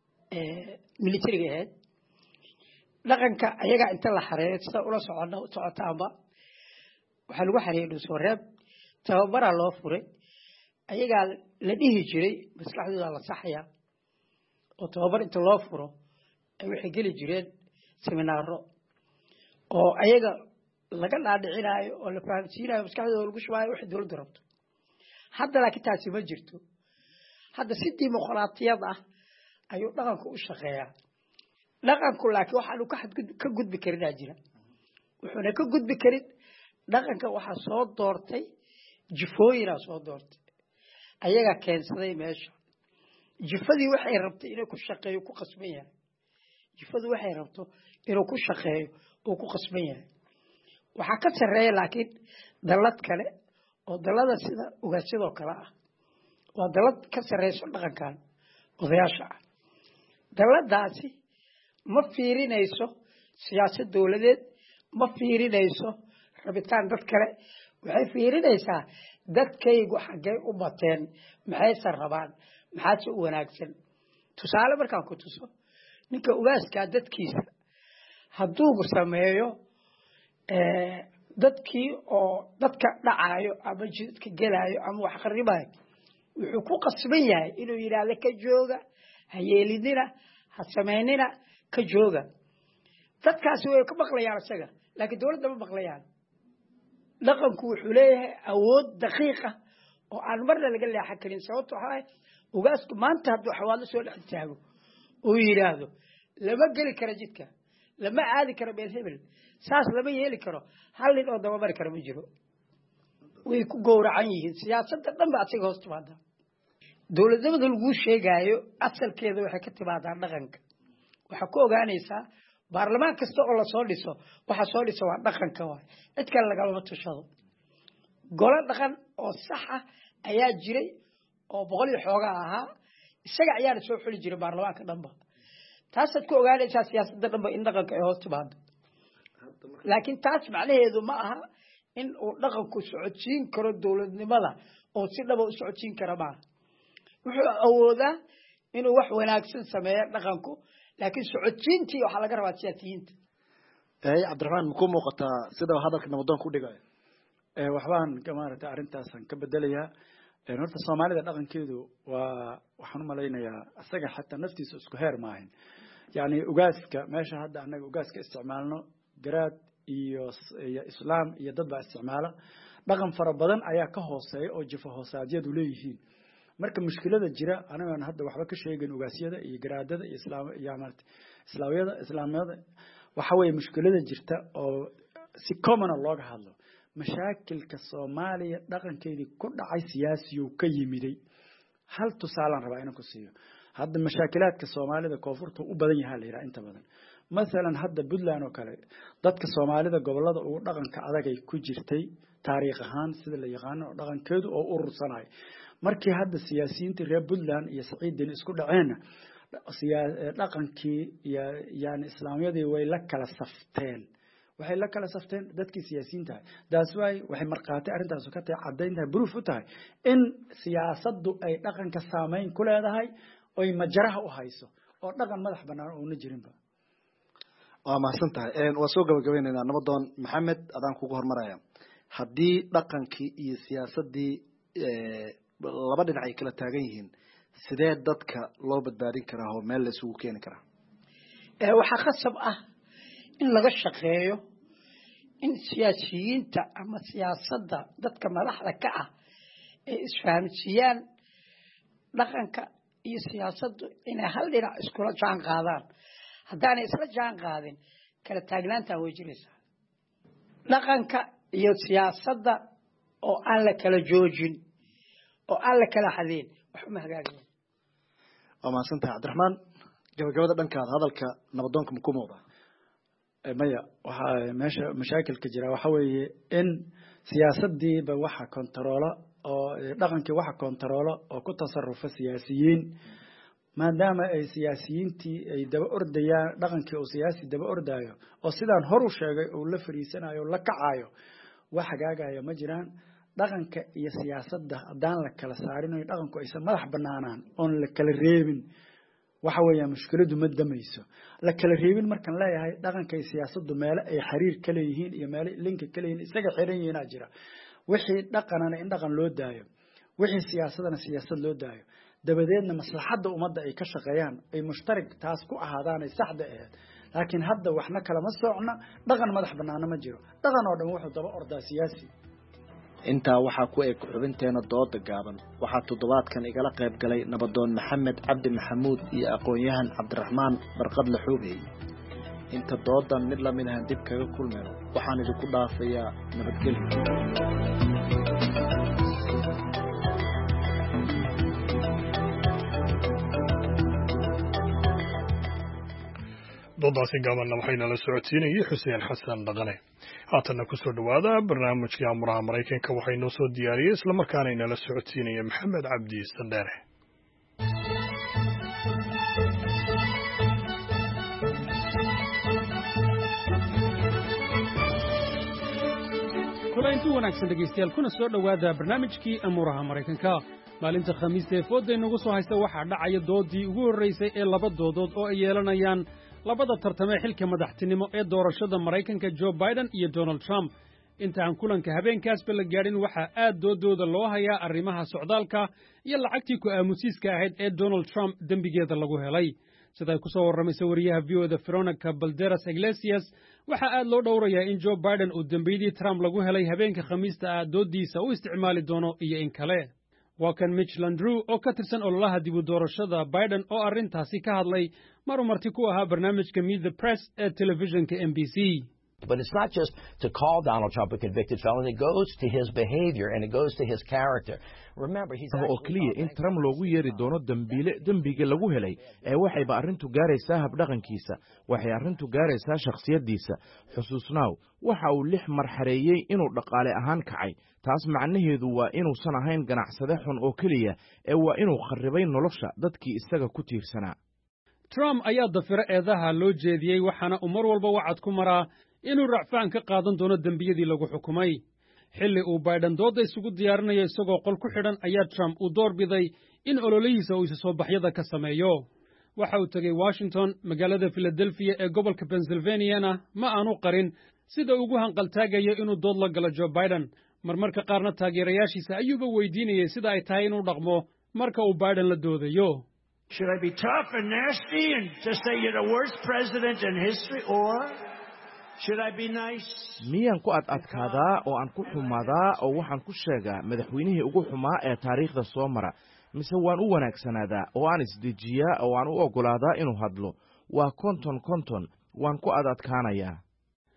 militariga ahayd dhaqanka ayaga inta la xareeyo sida ula socotaanba waxaa lagu xareeyay dhuusoreeb tababaraa loo furay ayagaa la dhihi jiray maskaxdooda la saxaya oo tababar inta loo furo ay waxay geli jireen seminaaro oo ayaga laga dhaadhicinayo oo la fahamsiinayo maskaxdooda lagu shubaayo wixii dawladdu rabto hadda laakiin taasi ma jirto hadda si dimuqraadiyad ah ayuu dhaqanku u shaqeeyaa dhaqanku laakiin waxaanu ka gudbi karinaa jira wuxuuna ka gudbi karin dhaqanka waxaa soo doortay jifooyinaa soo doortay ayagaa keensaday meesha jifadii waxay rabtay inay ku shaqeeyo ku qasban yahay jifadu waxay rabto inuu ku shaqeeyo uu ku qasban yahay waxaa ka sarreeya laakiin dallad kale oo dallada sida ugaashadoo kale ah waa dallad ka sarreyso dhaqankan odayaasha ah dalladaasi ma fiirinayso siyaasad dawladeed ma fiirinayso rabitaan dad kale waxay fiirinaysaa dadkaygu xaggay u bateen maxayse rabaan maxaase u wanaagsan tusaale markaan ku tuso ninka ugaaskaa dadkiisa hadduu sameeyo dadkii oo dadka dhacaayo ama jidadka gelaayo ama wax qarribayo wuxuu ku qasban yahay inuu yidhaahdo ka jooga ha yeelinina ha samaynina ka jooga dadkaasi way ka maqlayaan isaga laakiin dawladda ma maqlayaan dhaqanku wuxuu leeyahay awood daqiiqa oo aan marna laga leexan karin sababto waxaa ugaasku maanta hadduu xawaalo soo dhex taago uu yidhaahdo lama geli karo jidka lama aadi karo meel hebel saas lama yeeli karo hal nin oo dabamari kara ma jiro way ku gowracan yihiin siyaasadda dhan ba asiga hoos timaada dawladnimada laguu sheegaayo asalkeeda waxay ka timaadaa dhaqanka waxaa ku ogaanaysaa baarlamaan kasta oo lasoo dhiso waxa soo dhisa waa dhaqanka waay cid kale lagalama tushado golo dhaqan oo sax ah ayaa jiray oo 100 iyo xoogaa ahaa isaga ayaana soo xuli jiray baarlamaanka dhanba taasaad ku ogaanaysaa siyaasadda dhanba in dhaqanka ay hoos timaado laakiin taas macnaheedu ma aha in uu dhaqanku socodsiin karo dawladnimada oo si dhaba u socodsiin kara maaha wuxuu awoodaa inuu wax wanaagsan sameeyo dhaqanku laakiin socodsiintii waxaa laga rabaa siyaasiyiinta Cabdiraxmaan ma ku muuqataa sida hadalka nabadoonka u dhigayo waxbaan maaragtay arintaasan ka bedelayaa horta Soomaalida dhaqankeedu waa waxaan u malaynayaa asaga xataa naftiisa isku heer maahin yani ugaaska meesha hadda anaga ugaaska isticmaalno garaad iyo islaam iyo dad baa isticmaala dhaqan fara badan ayaa ka hooseeya oo jifa hoosaadyadu leeyihiin marka mushkilada jira anaga hadda waxba ka sheegin ugaasyada iyo garaadada iyo islaamiyada waxa weeye mushkilada jirta oo si common looga hadlo mashaakilka Soomaaliya dhaqankeedii ku dhacay siyaasiyo ka yimiday hal tusaalan rabaa inaan ku siiyo hadda mashaakilaadka Soomaalida koonfurta u badan yahay la yiraahdo inta badan مثلا هذا بدلان وكله ضدك الصومالي ذا قبل هذا ودقن كعدك كوجرتي تاريخهان سيد اللي يقان ودقن كود أو أورصناي مركي هذا السياسيين ترى بدلان يسعيد دين اسكود عينه دقن كي يعني إسلامية دي ويلك على صفتين وحي لك على صفتين ضدك سياسيين تاعي داسواي وحي مرقاتي أرنت سكتة عدين تاعي بروف تاعي إن سياسة دو أي دقن كسامين كل هذا هاي أي مجرها وهايسو أو دقن مدح بنا ونجرين بقى ما سنتها إن وسوق بجويننا نبضون محمد أذان كوجه مريم حدي دقن كي سياسة دي لبدن عي كلا تاجيهن سداد ضدك لو بدارين كراهو مال سوكين كراه وحخسب إن لغش خيو إن سياسيين أما سياسة ضدك ملاح لكعة إسفهم سيان دقن ك سياسة إن هل لنا إسكولا جان قادان haddaan isla jaan qaadin kala taagnaanta way jiraysaa dhaqanka iyo siyaasadda oo aan la kala joojin oo aan la kala xadin wax ma hagaagayaan ama santa Cabdiraxmaan gabagabada dhankaada hadalka nabadoonka ku muuqda maya waxa meesha mashaakilka jira waxa weeye in siyaasaddiiba waxa kontaroola oo dhaqankii waxa kontaroola oo ku tasarrufa siyaasiyiin maadaama ay siyaasiyiintii ay daba ordayaan dhaqankii oo siyaasi daba ordaayo oo sidaan hor u sheegay oo la fariisanayo la kacayo wax hagaagaya ma jiraan dhaqanka iyo siyaasadda hadaan la kala saarin oo dhaqanku aysan madax banaanaan oo la kala reebin waxa weeye mushkiladu ma damayso la kala reebin markan leeyahay dhaqanka iyo siyaasaddu meel ay xiriir kale yihiin iyo meel linka kale yihiin isaga xiran yihiin jira wixii dhaqanana in dhaqan loo daayo wixii siyaasadana siyaasad loo daayo dabadeedna maslaxadda ummadda ay ka shaqeeyaan ay mushtarig taas ku ahaadaan ay saxda ah laakiin hadda waxna kala ma socna dhaqan madax banaana ma jiro dhaqan oo dhan wuxuu daba ordaa siyaasi inta waxa ku eeg xubinteena dooda gaaban waxa toddobaadkan igala qayb galay nabadoon Maxamed Cabdi Maxamuud iyo aqoon-yahan Cabdiraxmaan Barqad Laxuubey inta doodan mid la mid ah dib kaga kulmeen waxaan idinku dhaafayaa nabadgelyo doodaasi gaabanna waxayna la socodsiinayay xuseen xasan dhaqane haatanna ku soo dhowaada barnaamijkii amuraha maraykanka waxay noo soo diyaariyey islamarkaana inala socodsiinaya maxamed cabdi sandheere kulanti wanaagsan dhegaystayaal kuna soo dhowaada barnaamijkii amuraha maraykanka maalinta khamiista ee fooda inagu soo haysta waxaa dhacaya doodii ugu horraysay ee laba doodood oo ay yeelanayaan labada tartame xilka madaxtinimo ee doorashada Maraykanka Joe Biden iyo Donald Trump inta aan kulanka habeenkaasba la gaarin waxa aad doodooda loo hayaa arrimaha socdaalka iyo lacagtii ku aamusiiska ahayd ee Donald Trump dembigeeda lagu helay sida ay ku soo warramayso wariyaha VO-da Veronica Balderas Iglesias waxa aad loo dhowrayaa in Joe Biden uu dembiyadii Trump lagu helay habeenka khamiista ah doodiisa u isticmaali doono iyo in kale waa kan Mitch Landrieu oo ka tirsan ololaha dib u doorashada Biden oo arrintaasi ka hadlay maruu marti ku ahaa barnaamijka Meet the Press ee telefishinka NBC. But it's not just to call Donald Trump a convicted felon. It goes to his behavior and it goes to his character. Remember, he's oo kaliya in Trump loogu yeeri doono dembiga lagu helay ee waxayba arrintu gaaraysaa habdhaqankiisa waxay arrintu gaaraysaa shakhsiyadiisa xusuusnaaw waxa uu 6 mar xareeyay inuu dhaqaale ahaan kacay taas macnaheedu waa inuusan ahayn ganacsade xun oo kaliya ee waa inuu kharribay nolosha dadkii isaga ku tiirsanaa. Trump ayaa dafira eedaha loo jeediyey waxaana uu mar walba wacad ku maraa inuu racfaan ka qaadan doono dembiyadii lagu xukumay xilli uu Biden dooda isugu diyaarinayo isagoo qol ku xidhan ayaa Trump uu doorbiday in ololihiisa uu soo baxyada ka sameeyo waxa uu tagay Washington magaalada Philadelphia ee gobolka Pennsylvania ma aanu qarin sida ugu hanqaltaagayo inuu dood la galo Joe Biden marmarka qaarna taageerayaashiisa ayuuba weydiinayay sida ay tahay inuu dhaqmo marka uu Biden la doodayo. Should I be tough and nasty and just say you're the worst president in history, or should I be nice? Miyaan ku adkaadaa oo aan ku xumaadaa oo waxaan ku sheegaa madaxweynihii ugu xumaa ee taariikhda soo mara mise waan u wanaagsanaadaa oo aan isdejiyaa oo aan u ogolaadaa inuu hadlo waa konton waan ku adkaanayaa.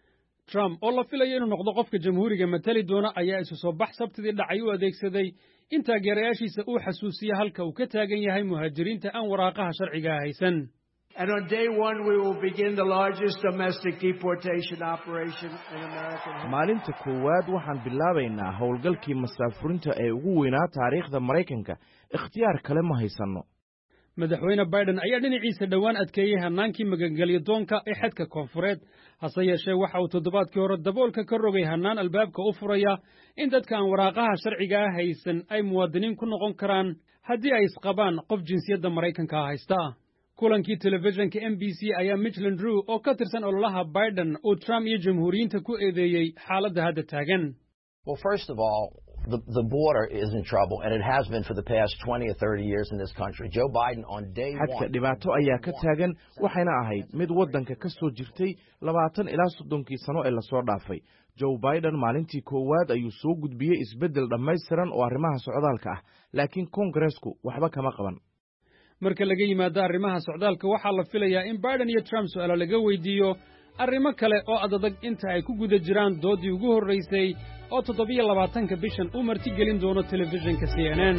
Trump oo la filayo inuu noqdo qofka jamhuuriga matali doona ayaa isu soo bax sabtidii dhacay u adeegsaday in taageerayaashiisa uu xasuusiyo halka uu ka taagan yahay muhaajiriinta aan waraaqaha sharciga haysan. And on day one, we will begin the largest domestic deportation operation in American history. Maalinta koowaad waxaan bilaabaynaa howlgalkii masaafurinta ee ugu weynaa taariikhda Mareykanka. Ikhtiyaar kale ma haysano. Madaxweyne Biden ayaa dhinaciisa dhawaan adkeeyay hanaankii magangelyo doonka ee xadka koonfureed. Hase yeeshee waxa uu toddobaadkii hore daboolka ka rogay hanaan albaabka u furaya in dadka aan waraaqaha sharciga haysan ay muwaadiniin ku noqon karaan haddii ay isqabaan qof jinsiyadda Mareykanka haysta. kulankii telefishinka NBC ayaa Mitch Landrieu oo ka tirsan ololaha Biden oo Trump iyo jamhuuriyiinta ku eedeeyay xaaladda hadda taagan. Well, first of all, the border is in trouble, and it has been for the past 20 or 30 years in this country. Joe Biden on day one. Hadka dhibaato ayaa ka taagan waxayna ahayd mid waddanka ka soo jirtay 20 ilaa 30 sano ee la soo dhaafay. Joe Biden maalintii koowaad ayuu soo gudbiyay isbeddel dhammaystiran oo arrimaha socdaalka ah, laakiin Congressku waxba kama qaban. Marka laga yimaado arrimaha socdaalka waxaa la filayaa in Biden iyo Trump su'aalo laga weydiiyo arrimo kale oo adag inta ay ku guda jiraan doodii ugu horreysay oo 27 bishan uu martigelin doono telefishinka CNN.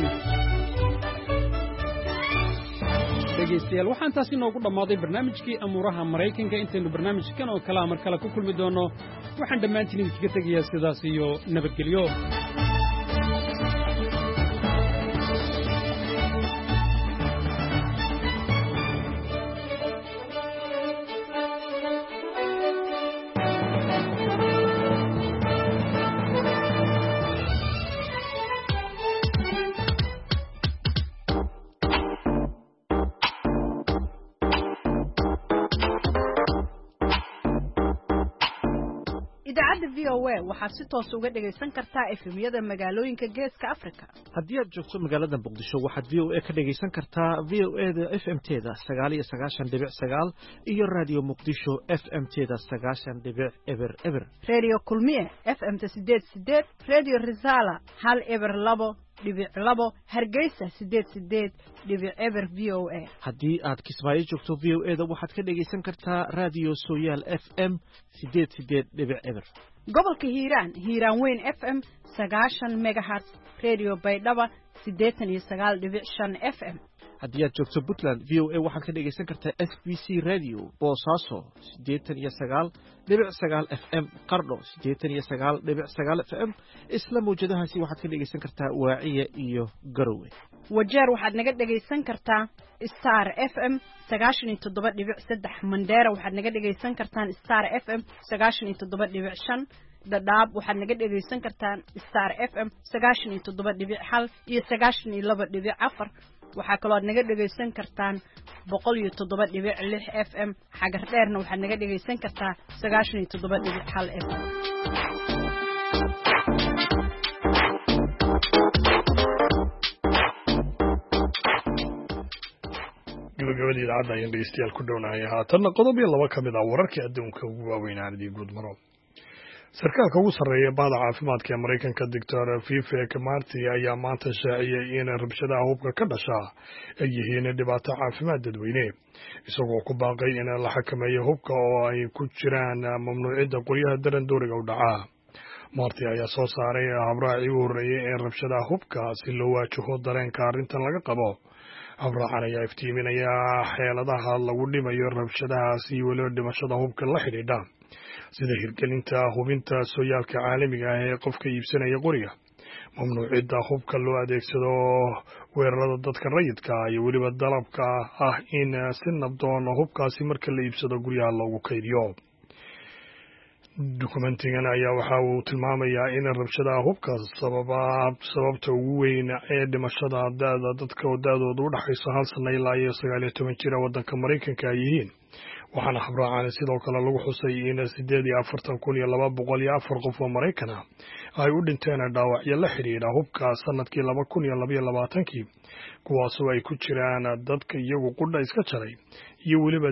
dhegaystayaal waxaan taasi noogu dhammaaday barnaamijkii amuuraha Maraykanka. Intaynu barnaamijkan oo kale mar kale ku kulmi doono waxaan dhammaantiin idinkaga tegayaa sidaas iyo nabadgelyo. idaacadda VOA waxaad si toos uga dhagaysan kartaa FM-yada magaalooyinka Geeska Afrika. Haddii aad joogto magaalada Muqdisho waxaad VOA ka dhagaysan kartaa VOA-da FM-teeda 99.9 iyo Radio Muqdisho FM-teeda 90.0. Radio Kulmiye FM-ta 88, Radio Risala 102.2, Hargeysa 88.0 VOA. Haddii aad Kismaayo joogto VOA-da waxaad ka dhagaysan kartaa Radio Sooyaal FM 88.0. gobolka Hiiraan Weyn FM 90 MHz, Radio Baydhaba 89.5 FM. haddii aad joogto Puntland VOA waxaad ka dhagaysan kartaa SBC Radio Boosaaso 89.9 FM, Qardho 89.9 FM. isla mawjadahaasi waxaad ka dhagaysan kartaa Waaciya iyo Garowe. Wajeer waxaad naga dhagaysan kartaa Star FM 97.3, Mandera waxaad naga dhagaysan kartaan Star FM 97.5, Dadaab waxaad naga dhagaysan kartaan Star FM 97.1 iyo 92.4. waxaa kaloo naga dhagaysan kartaan 107.6 FM. xagar dheerna waxaad naga dhagaysan kartaa 97.1 FM. gabagabadii idaacadda ayaan dhegeystayaal ku dhownahay. haatanna qodob iyo laba ka mid ah wararkii adduunka ugu waaweyn aan idin guud maro. sarkaalka ugu sarreeya bahda caafimaadka ee Mareykanka Dr. Vivek Murthy ayaa maanta shaaciyay in rabshadaha hubka ka dhasha ay yihiin dhibaato caafimaad dadweyne, isagoo ku baaqay in la xakameeyo hubka oo ay ku jiraan mamnuucidda qoryaha darandooriga u dhaca. Murthy ayaa soo saaray habraacii u horreeyay ee rabshadaha hubka si loo waajaho dareenka arrintan laga qabo. habraacan ayaa iftiiminaya xeeladaha lagu dhimayo rabshadahaasi iyo weliba dhimashada hubka la xidhiidha, sida hirgelinta hubinta sooyaalka caalamiga ah ee qofka iibsanaya qoriga, mamnuucidda hubka loo adeegsado weerarada dadka rayidka iyo weliba dalabka ah in si nabdoon hubkaasi marka la iibsado guryaha loogu kaydiyo. Dokumentigan ayaa waxa uu tilmaamayaa in rabshadaha hubka sababta ugu weyn ee dhimashada dadka da'doodu u dhaxayso 1 sano ilaa 19 jir waddanka Mareykanka ay yihiin, waxaana habraacan sidoo kale lagu xusay in 48,204 qof oo Mareykan ah ay u dhinteen dhaawacyo la xiriira hubka sanadkii 2022, kuwaasoo ay ku jiraan dadka iyagu qudha iska jaray iyo weliba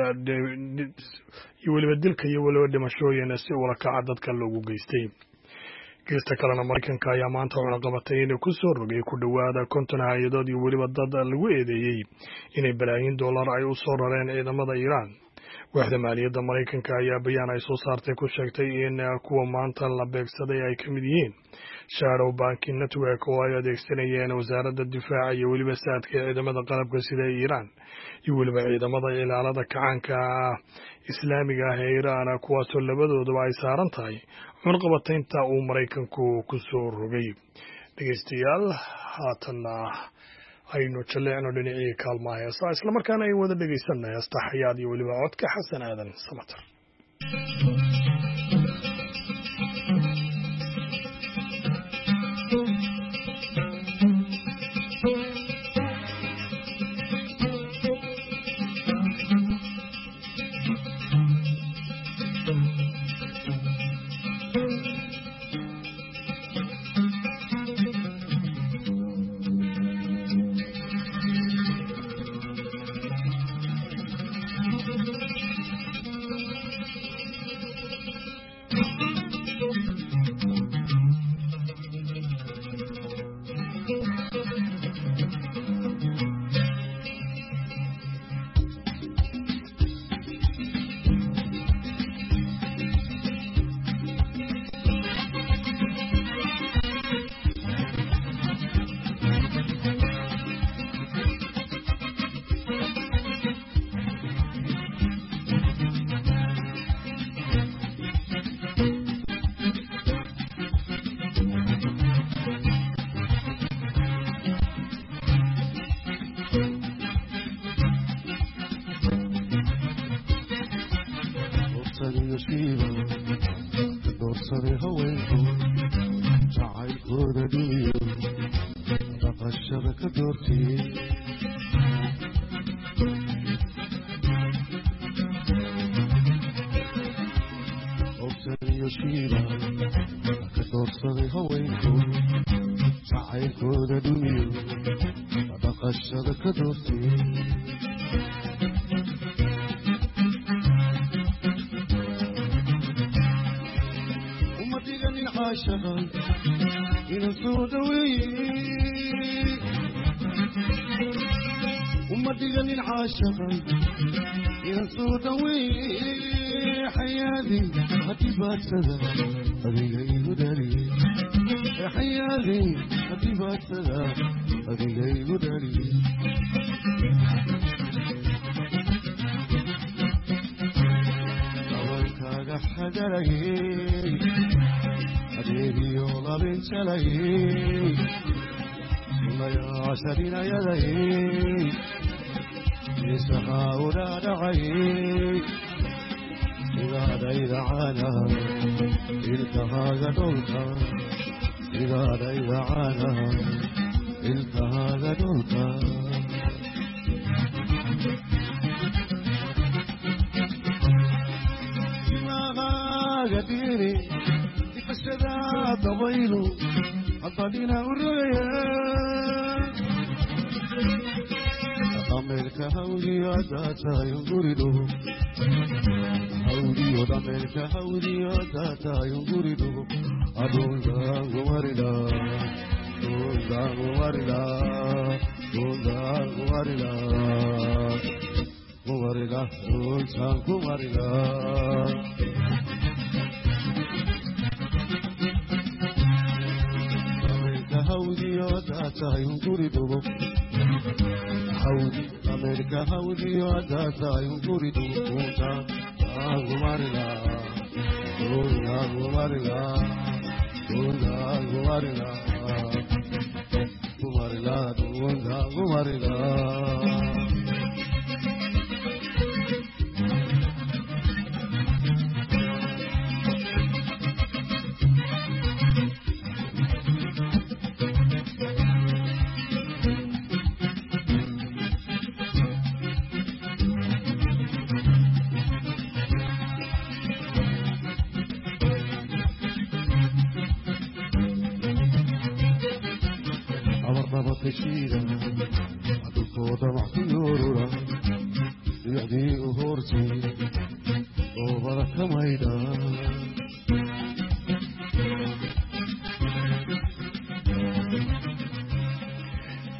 dilka iyo weliba dhimashooyin si ula kaca dadka loogu geystay. geesta kalena Mareykanka ayaa maanta cunaqabatay inay ku soo rogay ku dhowaada 50 hay-adood iyo weliba dad lagu eedeeyey inay balaayiin dollar ay u soo rareen ciidamada Iiraan, waaxda maaliyadda Maraykanka ayaa bayaan ay soo saartay ku sheegtay in kuwa maanta la beegsaday ay ka mid yihiin Shadow Banking Network oo ay adeegsanayeen wasaaradda difaaca iyo weliba saadka ciidamada qalabka sida Iiraan iyo weliba ciidamada ilaalada kacaanka Islaamiga ah ee Iiraan kuwaasoo labadooduba ay saaran tahay cunaqabataynta uu Maraykanku ku soo rogay. Dhegeystayaal haatanna aynu jaleecno dhinacii kaalmaha heesaa isla markaana ay wada dhegeysanay heesta Xayaad iyo weliba codka Xasan Aadan Samatar.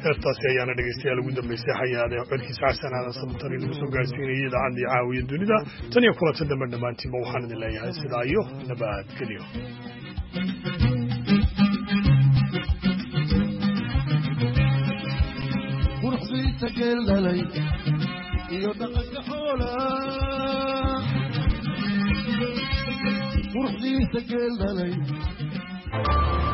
heestaasi ayaana dhegaystayaal ugu dambeysay xayaade codkiisa xasan aadan sabtar inagu soo gaarsiinayay idaacadii caawiya dunida tan iyo kulanta dambe dhammaantiinba waxaan idin leeyahay sidaa iyo nabadgelyo quruxdiisa geel dhalay iyo dhaqanka xoola quruxdiisa geel dhalay